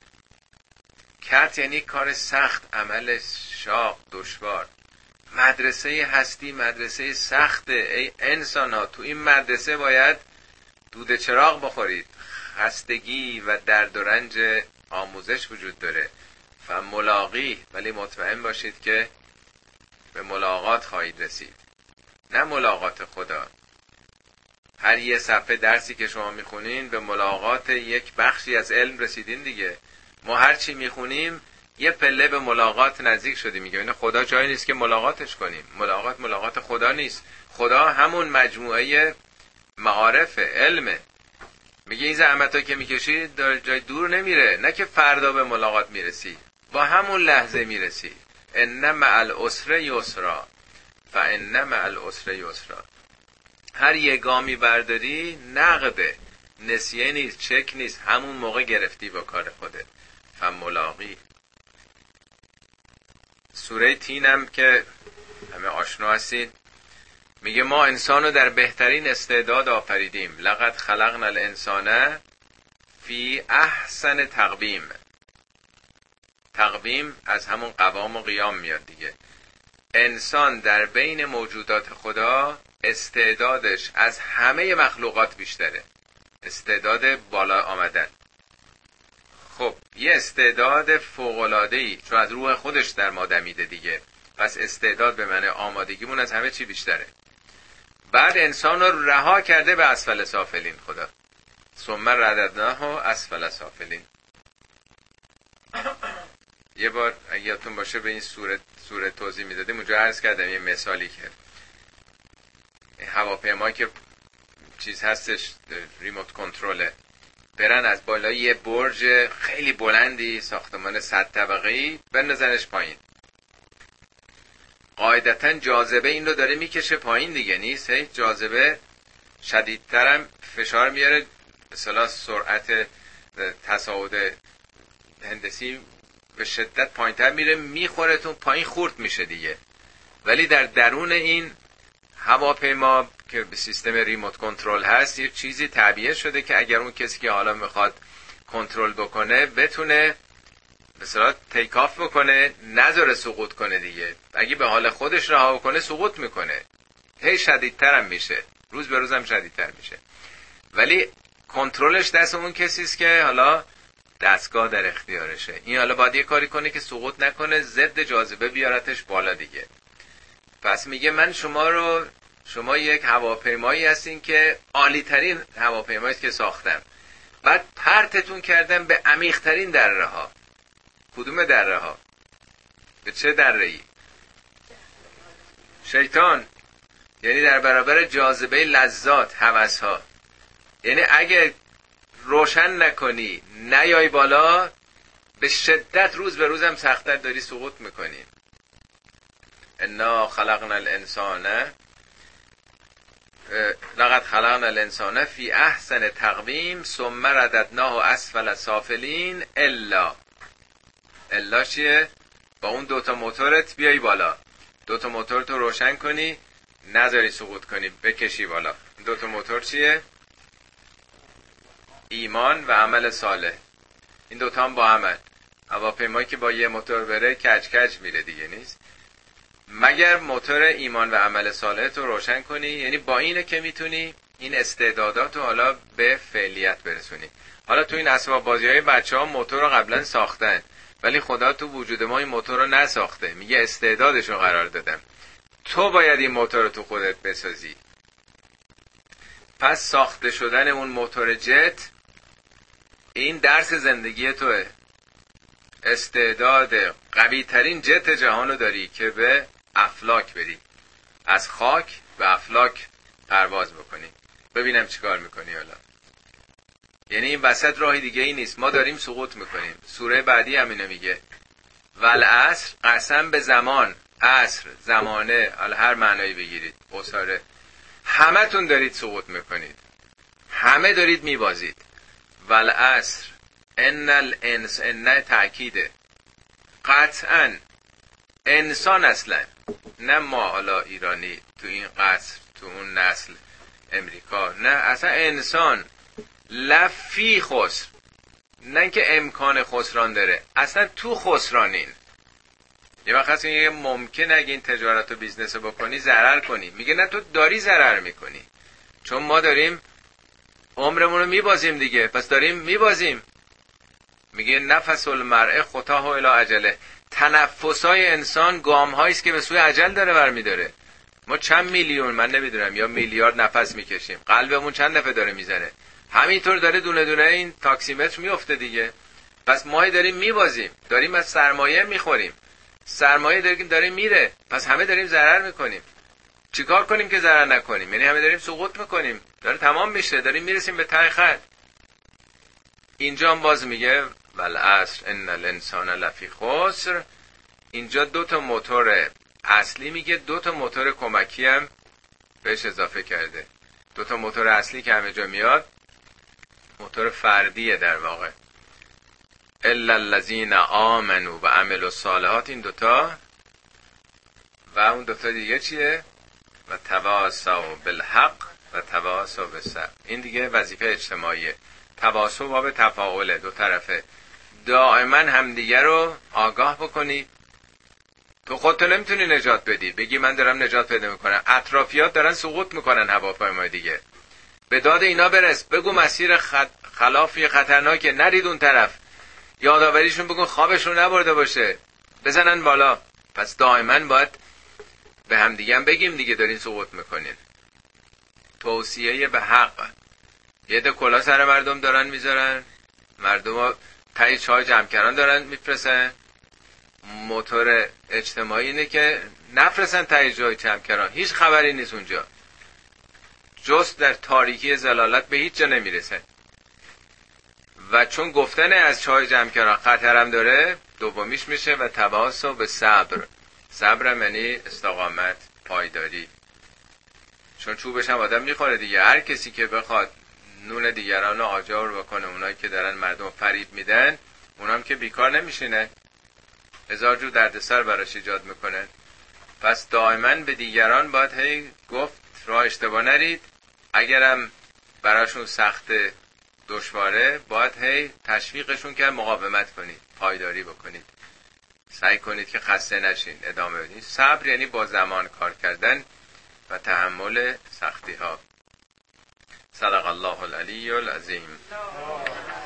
کد یعنی کار سخت، عمل شاق، دشوار. مدرسه هستی مدرسه سخته. ای انسان ها، تو این مدرسه باید دود چراغ بخورید. خستگی و درد و رنج آموزش وجود داره. فملاقی، ولی مطمئن باشید که به ملاقات خواهید رسید، نه ملاقات خدا. هر یه صفحه درسی که شما میخونین به ملاقات یک بخشی از علم رسیدین دیگه. ما هر چی میخونیم یه پله به ملاقات نزدیک شدیم. میگه این خدا جایی نیست که ملاقاتش کنیم. ملاقات خدا نیست. خدا همون مجموعه معارف علمه. میگه این زحمت‌ها که میکشید در جای دور نمیره، نه که فردا به ملاقات میرسی، با همون لحظه میرسی. ان مع العسر یسرا فان مع العسر یسرا. هر یه گامی برداری نقده، نسیه نیست، چک نیست، همون موقع گرفتی با کار خودت. فملاقی. سوره تین هم که همه آشنا هستید، میگه ما انسانو در بهترین استعداد آفریدیم. لقد خلقنا الانسان فی احسن تقویم. تقویم از همون قوام و قیام میاد دیگه. انسان در بین موجودات خدا استعدادش از همه مخلوقات بیشتره. استعداد بالا آمدن. خب یه استعداد فوق‌العاده‌ای چون از روح خودش در ما دمیده دیگه. پس استعداد به معنی آمادگیمون از همه چی بیشتره. بعد انسان رو رها کرده به اسفل سافلین خدا. ثم رددناه اسفل سافلین. یه بار اگه یادتون باشه به این سوره توضیح میدادیم، اونجا عرض کردم یه مثالی که هواپیمایی که چیز هستش ریموت کنترله، برن از بالای یه برج خیلی بلندی، ساختمان 100 طبقه‌ای، بندازنش پایین. قاعدتا جاذبه این رو داره میکشه پایین دیگه، نیست هی جاذبه شدیدترم فشار میاره، مثلا سرعت تصاعد هندسی به شدت پایینتر میره، میخورهتون پایین، خورد میشه دیگه. ولی در درون این هواپیما که به سیستم ریموت کنترل هست یه چیزی تعبیه شده که اگر اون کسی که حالا میخواد کنترل بکنه بتونه مثلا تیک آف بکنه، نذاره سقوط کنه دیگه. اگه به حال خودش رها کنه سقوط میکنه، هی شدیدتر هم میشه، روز به روز هم شدیدتر میشه. ولی کنترلش دست اون کسیست که حالا دستگاه در اختیارشه. این حالا باید یه کاری کنه که سقوط نکنه، ضد جاذبه بیارتش بالا دیگه. پس میگه من شما یک هواپیمایی هستین که عالی ترین هواپیمایی که ساختم، بعد پرتتون کردم به عمیق ترین دره ها. کدوم دره ها؟ به چه دره ای؟ شیطان. یعنی در برابر جاذبه لذات، هوس ها. یعنی اگه روشن نکنی نیای بالا، به شدت روز به روزم سخت‌تر داری سقوط میکنی. انا خلقنا الانسان لقد خلقنا الانسان فی احسن تقویم ثم رددناه اسفل سافلین الا چیه؟ با اون دوتا موتورت بیای بالا، دوتا موتورت رو روشن کنی، نذاری سقوط کنی، بکشی بالا. دوتا موتور چیه؟ ایمان و عمل صالح. این دوتا هم با همن. هواپیمایی که با یه موتور بره کج کج میره دیگه، نیست مگر موتور ایمان و عمل صالح رو روشن کنی. یعنی با اینه که میتونی این استعدادات رو حالا به فعلیت برسونی. حالا تو این اسباب بازی های بچه ها موتور رو قبلا ساختن، ولی خدا تو وجود ما این موتور رو نساخته، میگه استعدادش رو قرار دادم، تو باید این موتور رو تو خودت بسازی. پس ساخته شدن اون موتور جت این درس زندگی توه. استعداد قوی ترین جت جهان رو داری که به افلاک بری، از خاک به افلاک پرواز بکنی. ببینم چیکار میکنی حالا. یعنی این وسط راهی دیگه ای نیست، ما داریم سقوط میکنیم. سوره بعدی هم اینو میگه والعصر، قسم به زمان، عصر، زمانه، حالا هر معنایی بگیرید، قصاره، همه تون دارید سقوط میکنید، همه دارید میبازید. والعصر ان الانسان، ان تأکیده، قطعا انسان اصلا، نه ما حالا ایرانی تو این قصر تو اون نسل امریکا، نه اصلا انسان لفی خسر، نه اینکه امکان خسران داره، اصلا تو خسرانین. یه وقت هست میگه ممکنه اگه این تجارت و بیزنس رو بکنی ضرر کنی، میگه نه تو داری ضرر میکنی، چون ما داریم عمرمون رو میبازیم دیگه، پس داریم میبازیم. میگه نفس المرء خطاه الی اجله، تنفسای انسان گام‌هایی است که به سوی اجل داره برمیداره. ما چند میلیون، من نمیدونم، یا میلیارد نفس میکشیم، قلبمون چند دفعه داره میزنه، همینطور داره دونه دونه این تاکسیمتر میفته دیگه. پس ما داریم میبازیم، داریم از سرمایه میخوریم، سرمایه داریم میره، پس همه داریم ضرر میکنیم. چیکار کنیم که ضرر نکنیم؟ یعنی همه داریم سقوط میکنیم، داره تمام میشه، داریم میرسیم به ته خط. اینجا هم باز میگه والعصر ان الانسان لفی خسر. اینجا 2 تا موتور اصلی میگه، 2 تا موتور کمکی هم بهش اضافه کرده. 2 تا موتور اصلی که همه جا میاد موتور فردیه در واقع، الا الذین آمنوا و عملوا الصالحات، این 2 تا، و اون 2 تا دیگه چیه؟ و تواصوا بالحق و تواصوا بالصبر. این دیگه وظیفه اجتماعیه. تواصوا باب تفاعله، 2 طرفه، دائما همدیگه رو آگاه بکنی. تو خودت نمیتونی نجات بدی، بگی من دارم نجات پیدا میکنم، اطرافیات دارن سقوط میکنن هواپیمای دیگه، به داد اینا برس، بگو مسیر خلافی خطرناکه، نرید اون طرف، یادآوریشون بگو خوابشون نبرده باشه، بزنن بالا. پس دائما باید به هم دیگه هم بگیم دیگه دارین سقوط میکنین. توصیه به حق. یه ده کلا سر مردم دارن میذارن، مردم ها تایی چای جمعکران دارن میفرسن. موتور اجتماعی اینه که نفرسن تایی جای جمعکران، هیچ خبری نیست اونجا، جست در تاریکی زلالت به هیچ جا نمیرسن. و چون گفتن از چای جمعکران خطرم داره، دومیش میشه و تواصوا به صبر. صبر یعنی استقامت، پایداری، چون چوبش هم آدم میخوره دیگه. هر کسی که بخواد نون دیگران رو آجار بکنه، اونایی که دارن مردم فریب میدن، اونام که بیکار نمیشینه، 1000 جور دردسر براش ایجاد میکنن. پس دائما به دیگران باید هی گفت راه اشتباه نرید، اگرم براشون سخت دشواره باید هی تشویقشون کرد، مقاومت کنید، پایداری بکنید، سعی کنید که خسته نشین، ادامه بدید. صبر یعنی با زمان کار کردن و تحمل سختی ها. صدق الله العلی العظیم.